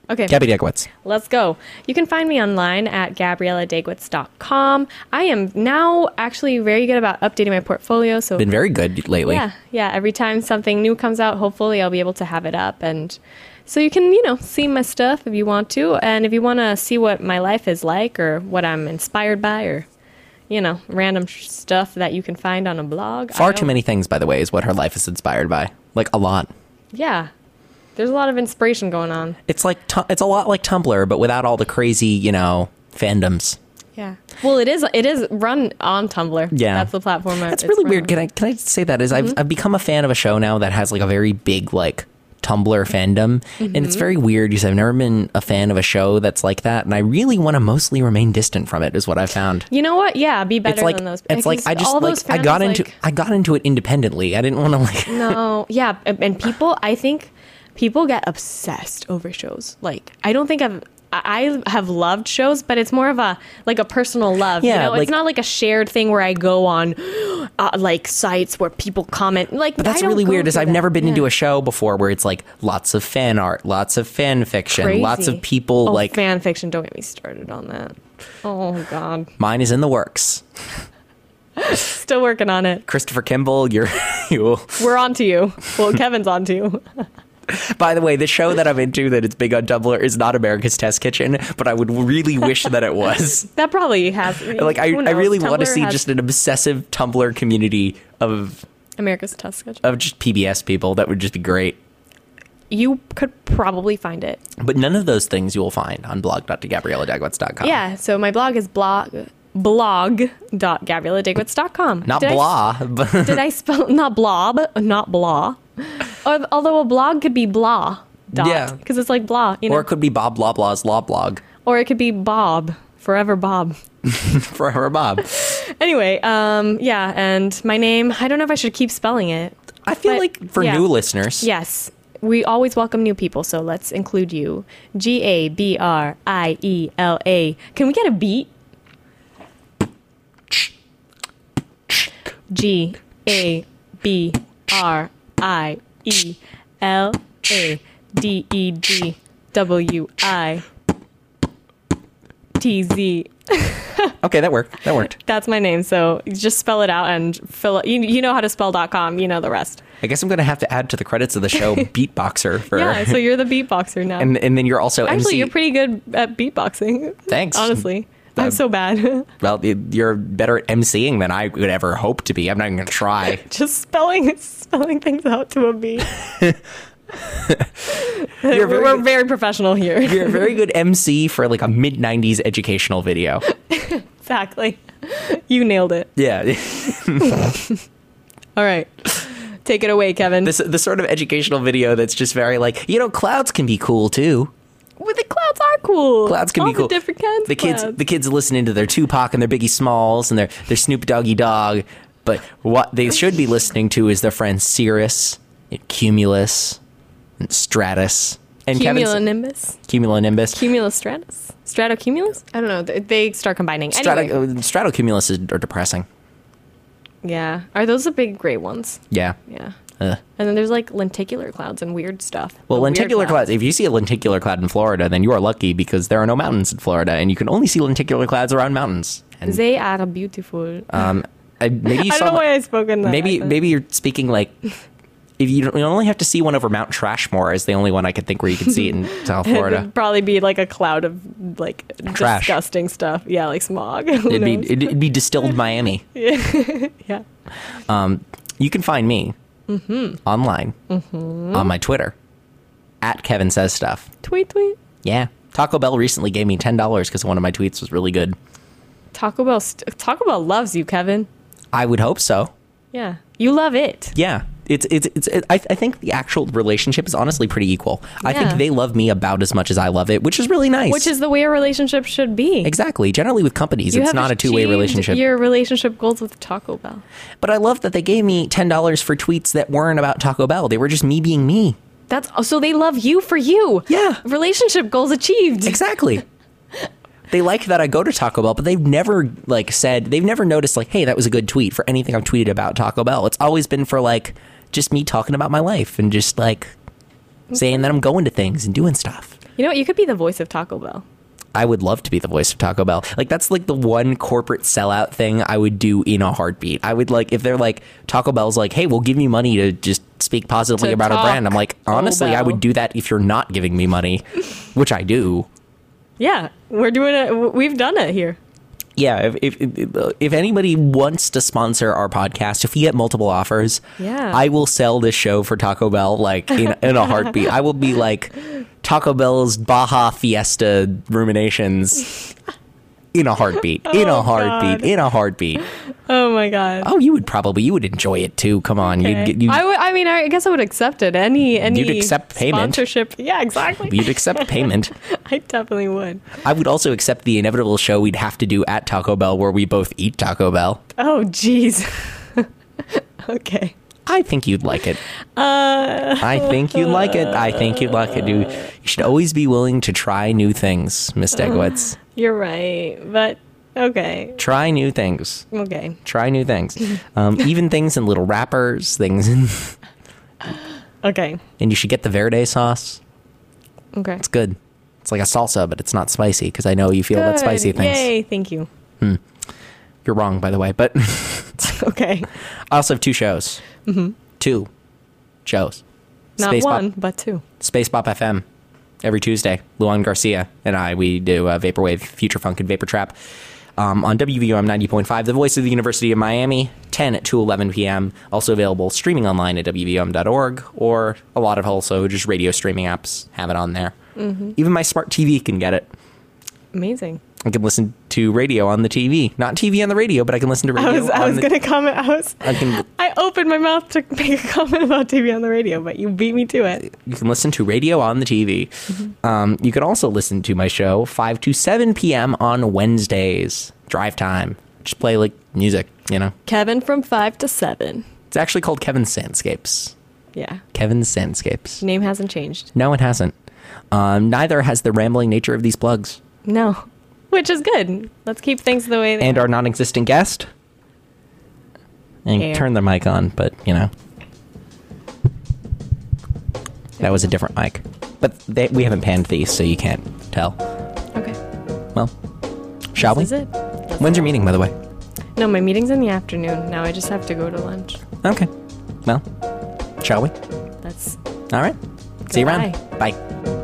Okay. Gabby Degwitz. Let's go. You can find me online at gabriella degwitz dot com. I am now actually very good about updating my portfolio. So Been very good lately. yeah, yeah. Every time something new comes out, hopefully I'll be able to have it up. And so you can, you know, see my stuff if you want to. And if you want to see what my life is like or what I'm inspired by or, you know, random sh- stuff that you can find on a blog. Far I too don't- many things, by the way, is what her life is inspired by. Like, a lot. Yeah. There's a lot of inspiration going on. It's like tu- it's a lot like Tumblr, but without all the crazy, you know, fandoms. Yeah. Well, it is it is run on Tumblr. Yeah. That's the platform. That's it's really run weird. on. Can I can I say that is Mm-hmm. I've I've become a fan of a show now that has like a very big like Tumblr fandom, Mm-hmm. and it's very weird because I've never been a fan of a show that's like that, and I really want to mostly remain distant from it. Is what I found. You know what? Yeah, be better It's like than those. it's like because I just all like those I got fandoms, into like- I got into it independently. I didn't want to like. No, yeah, and, and people, I think people get obsessed over shows. Like, I don't think I've, I I have loved shows, but it's more of a like a personal love. Yeah, you know, like- it's not like a shared thing where I go on uh, like sites where people comment. Like, But that's I don't really go weird. Is through I've that. never been Yeah. into a show before where it's like lots of fan art, lots of fan fiction, Crazy. lots of people Oh, like. fan fiction. Don't get me started on that. Oh God, Mine is in the works. still working on it. Christopher Kimball, you're you. We're on to you. Well, Kevin's on to you. By the way, the show that I'm into that it's big on Tumblr is not America's Test Kitchen, but I would really wish that it was. That probably has. Like I, who I knows? really want to Tumblr see has just an obsessive Tumblr community of America's Test Kitchen. of just P B S people. That would just be great. You could probably find it. But none of those things you will find on blog dot gabriella degwitz dot com. Yeah, so my blog is blog blog dot gabriella degwitz dot com. Not did blah, but I, did I spell not blob, not blah? Or, although a blog could be blah dot, Yeah. because it's like blah, you know. or it could be Bob Blah Blah's Law Blog. Or it could be Bob, forever Bob. Forever Bob. Anyway, um, yeah, and my name, I don't know if I should keep spelling it. I feel But, like for yeah. new listeners, Yes. We always welcome new people, so let's include you. G A B R I E L A. Can we get a beat? G A B R I E L A D E G W I T Z. okay, that worked. That worked. That's my name, so you just spell it out and fill it. You, you know how to spell dot com, you know the rest. I guess I'm going to have to add to the credits of the show beatboxer for. Yeah, so you're the beatboxer now. and and then you're also Actually, M C. you're pretty good at beatboxing. Thanks. Honestly. Uh, I'm so bad. Well, you're better at MCing than I would ever hope to be. I'm not even going to try. Just spelling spelling things out to a beat. You're very, We're very professional here. you're a very good M C for like a mid nineties educational video. Exactly. You nailed it. Yeah. All right. Take it away, Kevin. This the sort of educational video that's just very like, you know, clouds can be cool too. Well, the clouds are cool. Clouds can All be cool. The different kinds The of kids, clouds. the kids listening to their Tupac and their Biggie Smalls and their their Snoop Doggy Dogg, but what they should be listening to is their friends Cirrus, and Cumulus, and Stratus, and Kevin's Cumulonimbus. Cumulonimbus. Cumulostratus. Stratocumulus? I don't know. They- They start combining. Strato, Anyway. uh, Stratocumulus is, are depressing. Yeah. Are those the big gray ones? Yeah. Yeah. Uh. And then there's like lenticular clouds and weird stuff. Well, The weird lenticular clouds. If you see a lenticular cloud in Florida, then you are lucky because there are no mountains in Florida, and you can only see lenticular clouds around mountains. And They are beautiful. um, I, maybe you I saw don't know why I spoke in that. maybe accent. maybe you're speaking like if you, don't, you only have to see one over Mount Trashmore is the only one I could think where you can see it in South Florida. It'd probably be like a cloud of like Trash. disgusting stuff. Yeah, like smog. Who It'd be knows? it'd, it'd be distilled Miami. yeah. You can find me Mm-hmm. online on my Twitter at Kevin Says Stuff. Tweet, tweet. Yeah, Taco Bell recently gave me ten dollars because one of my tweets was really good. Taco Bell. St- Taco Bell loves you, Kevin. I would hope so. Yeah, you love it. Yeah. It's it's it's. It, I, I think the actual relationship is honestly pretty equal. I Yeah. think they love me about as much as I love it, which is really nice. Which is the way a relationship should be. exactly generally with companies, You it's have not a two way achieved relationship. Your relationship goals with Taco Bell. But I love that they gave me ten dollars for tweets that weren't about Taco Bell. They were just me being me. That's oh, so they love you for you. Yeah. Relationship goals achieved. Exactly. They like that I go to Taco Bell, but they've never like said they've never noticed like, hey, that was a good tweet for anything I've tweeted about Taco Bell. It's always been for like just me talking about my life and just like saying that I'm going to things and doing stuff. You know what? You could be the voice of Taco Bell. I would love to be the voice of Taco Bell. Like, that's like the one corporate sellout thing I would do in a heartbeat. I would like, if they're like, Taco Bell's like, hey, we'll give you money to just speak positively To about our talk brand. I'm like, honestly, I Bell. would do that if you're not giving me money, which I do. Yeah, we're doing it. We've done it here. Yeah, if, if if anybody wants to sponsor our podcast, if we get multiple offers, Yeah. I will sell this show for Taco Bell like in, in a heartbeat. I will be like Taco Bell's Baja Fiesta ruminations in a heartbeat, in Oh, a heartbeat, God. in a heartbeat. Oh my god. Oh, you would probably you would enjoy it too. Come on, Okay. you'd get you. I would. I mean, I guess I would accept it. Any any You'd accept payment. sponsorship. Yeah, exactly. You'd accept payment. I definitely would. I would also accept the inevitable show we'd have to do at Taco Bell where we both eat Taco Bell. Oh, jeez. Okay. I think you'd like it. Uh, I think you'd like it. I think you'd like it, dude. You should always be willing to try new things, Miss Degwitz. you're right, but okay. Try new things. Okay. Try new things. Um, even things in little wrappers, things in... Okay. And you should get the Verde sauce. Okay. It's good. It's like a salsa, but it's not spicy, because I know you feel about Good. spicy things. Yay! Thank you. You're wrong, by the way, but Okay. I also have two shows. Mm-hmm. Two shows. Not Space Bop- one, but two. Space Bop F M every Tuesday. Luan Garcia and I, we do uh, Vaporwave, Future Funk, and Vapor Trap um, on W V O M ninety point five, the voice of the University of Miami, ten to eleven p.m. Also available streaming online at W V O M dot org, or a lot of also just radio streaming apps have it on there. Mm-hmm. Even my smart T V can get it. Amazing. I can listen to radio on the T V. Not T V on the radio, but I can listen to radio I was I on was the... gonna comment. I was I can- I opened my mouth to make a comment about T V on the radio, but you beat me to it. You can listen to radio on the T V. Mm-hmm. Um, you can also listen to my show five to seven p.m. on Wednesdays. Drive time. Just play like music, you know. Kevin from five to seven. It's actually called Kevin's Sandscapes. Yeah. Kevin's Sandscapes. Name hasn't changed. No, it hasn't. Um, neither has the rambling nature of these plugs. No. Which is good. Let's keep things the way they And are. our non-existent guest. And Hair. turn the mic on, but, you know. That was a different mic. But they, we haven't panned these, so you can't tell. Okay. Well, shall This we? is it. Let's When's go. your meeting, by the way? No, my meeting's in the afternoon. Now I just have to go to lunch. Okay. Well, shall we? That's All right. See you around. Goodbye. Bye.